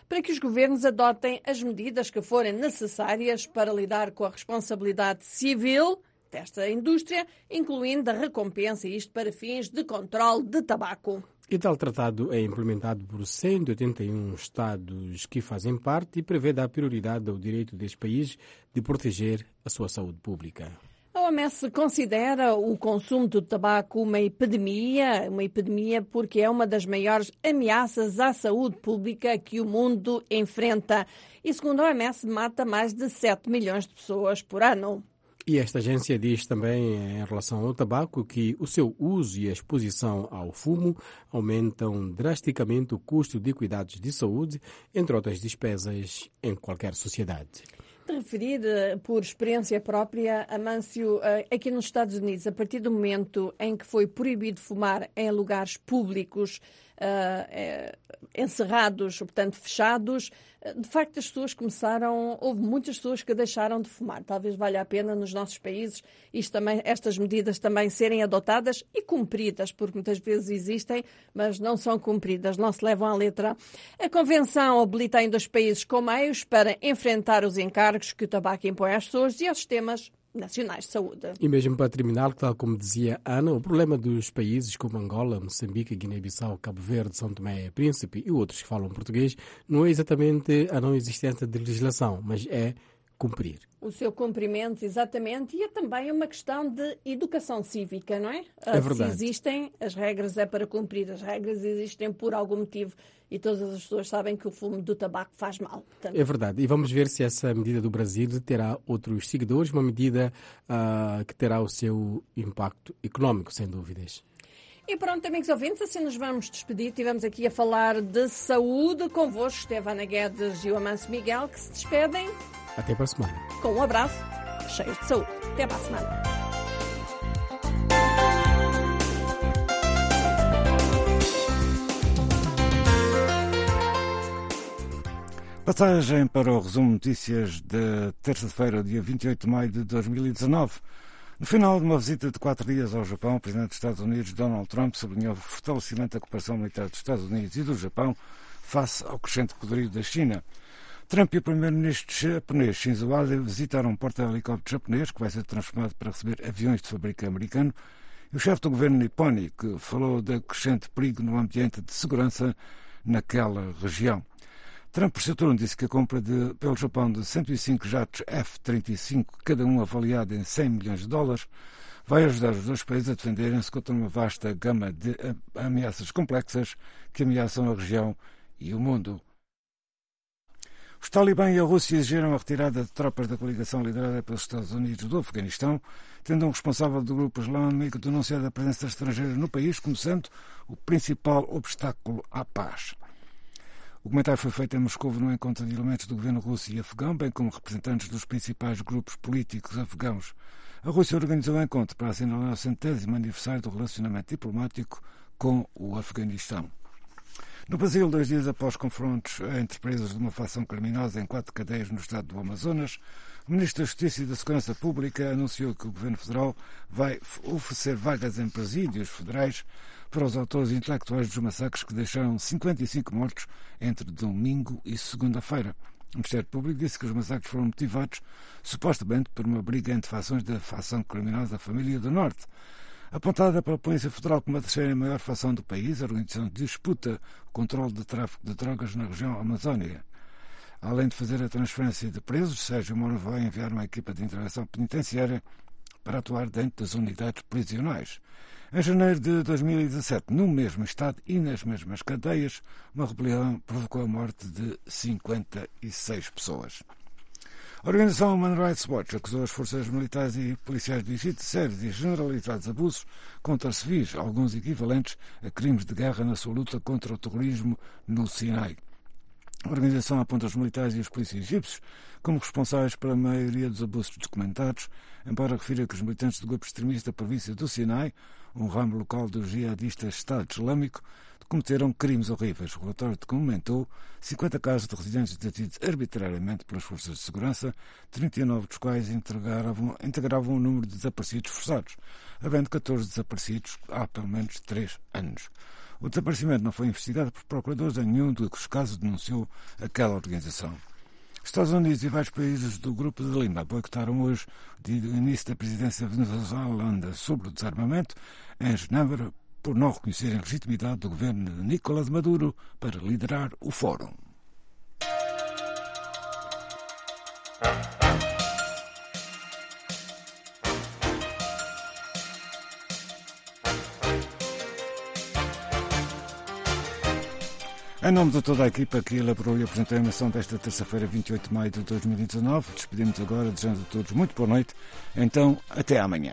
[SPEAKER 10] para que os governos adotem as medidas que forem necessárias para lidar com a responsabilidade civil desta indústria, incluindo a recompensa, isto para fins de controle de tabaco.
[SPEAKER 17] E tal tratado é implementado por cento e oitenta e um Estados que fazem parte e prevê dar prioridade ao direito deste país de proteger a sua saúde pública.
[SPEAKER 10] A O M S considera o consumo do tabaco uma epidemia, uma epidemia porque é uma das maiores ameaças à saúde pública que o mundo enfrenta. E segundo a O M S, mata mais de sete milhões de pessoas por ano.
[SPEAKER 17] E esta agência diz também, em relação ao tabaco, que o seu uso e a exposição ao fumo aumentam drasticamente o custo de cuidados de saúde, entre outras despesas em qualquer sociedade.
[SPEAKER 10] De referir por experiência própria, Amâncio, aqui nos Estados Unidos, a partir do momento em que foi proibido fumar em lugares públicos, uh, encerrados, portanto fechados, de facto as pessoas começaram, houve muitas pessoas que deixaram de fumar. Talvez valha a pena nos nossos países isto também, estas medidas também serem adotadas e cumpridas, porque muitas vezes existem, mas não são cumpridas, não se levam à letra. A Convenção habilita ainda os países com meios para enfrentar os encargos que o tabaco impõe às pessoas e aos sistemas nacionais de saúde.
[SPEAKER 17] E mesmo para terminar, tal como dizia Ana, o problema dos países como Angola, Moçambique, Guiné-Bissau, Cabo Verde, São Tomé e Príncipe e outros que falam português não é exatamente a não existência de legislação, mas é cumprir.
[SPEAKER 10] O seu cumprimento, exatamente, e é também uma questão de educação cívica, não é?
[SPEAKER 17] É verdade.
[SPEAKER 10] Se existem, as regras é para cumprir, as regras existem por algum motivo e todas as pessoas sabem que o fumo do tabaco faz mal. Portanto...
[SPEAKER 17] É verdade, e vamos ver se essa medida do Brasil terá outros seguidores, uma medida uh, que terá o seu impacto económico, sem dúvidas.
[SPEAKER 10] E pronto, amigos ouvintes, assim nos vamos despedir. Estivemos aqui a falar de saúde convosco, Estevana Guedes e o Amâncio Miguel, que se despedem.
[SPEAKER 17] Até para a semana.
[SPEAKER 10] Com um abraço, cheio de saúde. Até para a semana.
[SPEAKER 9] Passagem para o resumo de notícias de terça-feira, dia vinte e oito de maio de dois mil e dezanove. No final de uma visita de quatro dias ao Japão, o presidente dos Estados Unidos, Donald Trump, sublinhou o fortalecimento da cooperação militar dos Estados Unidos e do Japão face ao crescente poderio da China. Trump e o primeiro-ministro japonês Shinzo Abe visitaram um porta-helicóptero japonês que vai ser transformado para receber aviões de fabrico americano e o chefe do governo nipónico falou do crescente perigo no ambiente de segurança naquela região. Trump, por seu turno, disse que a compra de, pelo Japão de cento e cinco jatos F trinta e cinco, cada um avaliado em cem milhões de dólares, vai ajudar os dois países a defenderem-se contra uma vasta gama de ameaças complexas que ameaçam a região e o mundo. Os Talibã e a Rússia exigiram a retirada de tropas da coligação liderada pelos Estados Unidos do Afeganistão, tendo um responsável do grupo islâmico denunciado a presença estrangeira no país como sendo o principal obstáculo à paz. O comentário foi feito em Moscou no encontro de elementos do governo russo e afegão, bem como representantes dos principais grupos políticos afegãos. A Rússia organizou o encontro para assinalar o centésimo aniversário do relacionamento diplomático com o Afeganistão. No Brasil, dois dias após confrontos entre presos de uma facção criminosa em quatro cadeias no estado do Amazonas, o Ministro da Justiça e da Segurança Pública anunciou que o Governo Federal vai oferecer vagas em presídios federais para os autores intelectuais dos massacres que deixaram cinquenta e cinco mortos entre domingo e segunda-feira. O Ministério Público disse que os massacres foram motivados supostamente por uma briga entre fações da facção criminosa da Família do Norte. Apontada pela Polícia Federal como a terceira maior facção do país, a organização disputa o controle do tráfico de drogas na região amazónica. Além de fazer a transferência de presos, Sérgio Moro vai enviar uma equipa de intervenção penitenciária para atuar dentro das unidades prisionais. Em janeiro de dois mil e dezassete, no mesmo estado e nas mesmas cadeias, uma rebelião provocou a morte de cinquenta e seis pessoas. A organização Human Rights Watch acusou as forças militares e policiais do Egito de sérios e generalizados abusos contra civis, alguns equivalentes a crimes de guerra na sua luta contra o terrorismo no Sinai. A organização aponta os militares e os polícias egípcios como responsáveis pela maioria dos abusos documentados, embora refira que os militantes do grupo extremista da província do Sinai, um ramo local do jihadista Estado Islâmico, cometeram crimes horríveis. O relatório documentou cinquenta casos de residentes detidos arbitrariamente pelas forças de segurança, trinta e nove dos quais integravam, integravam o número de desaparecidos forçados, havendo catorze desaparecidos há pelo menos três anos. O desaparecimento não foi investigado por procuradores em nenhum dos casos denunciou aquela organização. Estados Unidos e vários países do Grupo de Lima boicotaram hoje o início da presidência venezuelana sobre o desarmamento em Genebra por não reconhecerem a legitimidade do governo de Nicolás Maduro para liderar o fórum. Em nome de toda a equipa que elaborou e apresentou a emissão desta terça-feira, vinte e oito de maio de dois mil e dezanove, despedimos agora, desejando a todos muito boa noite. Então, até amanhã.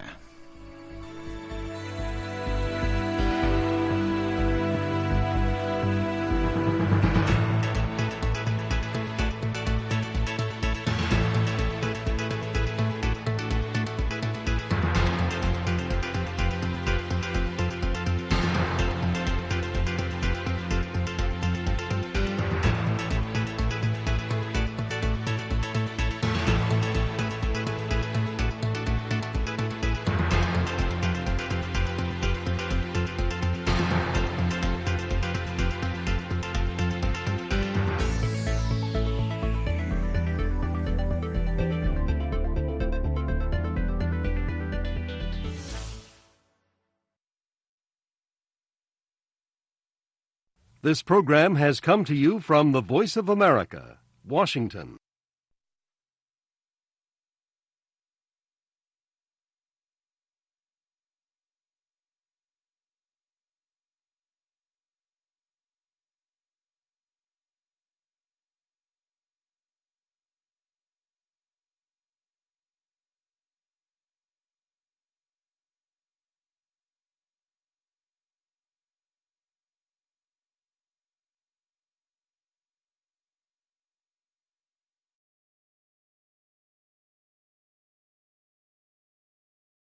[SPEAKER 1] This program has come to you from the Voice of America, Washington.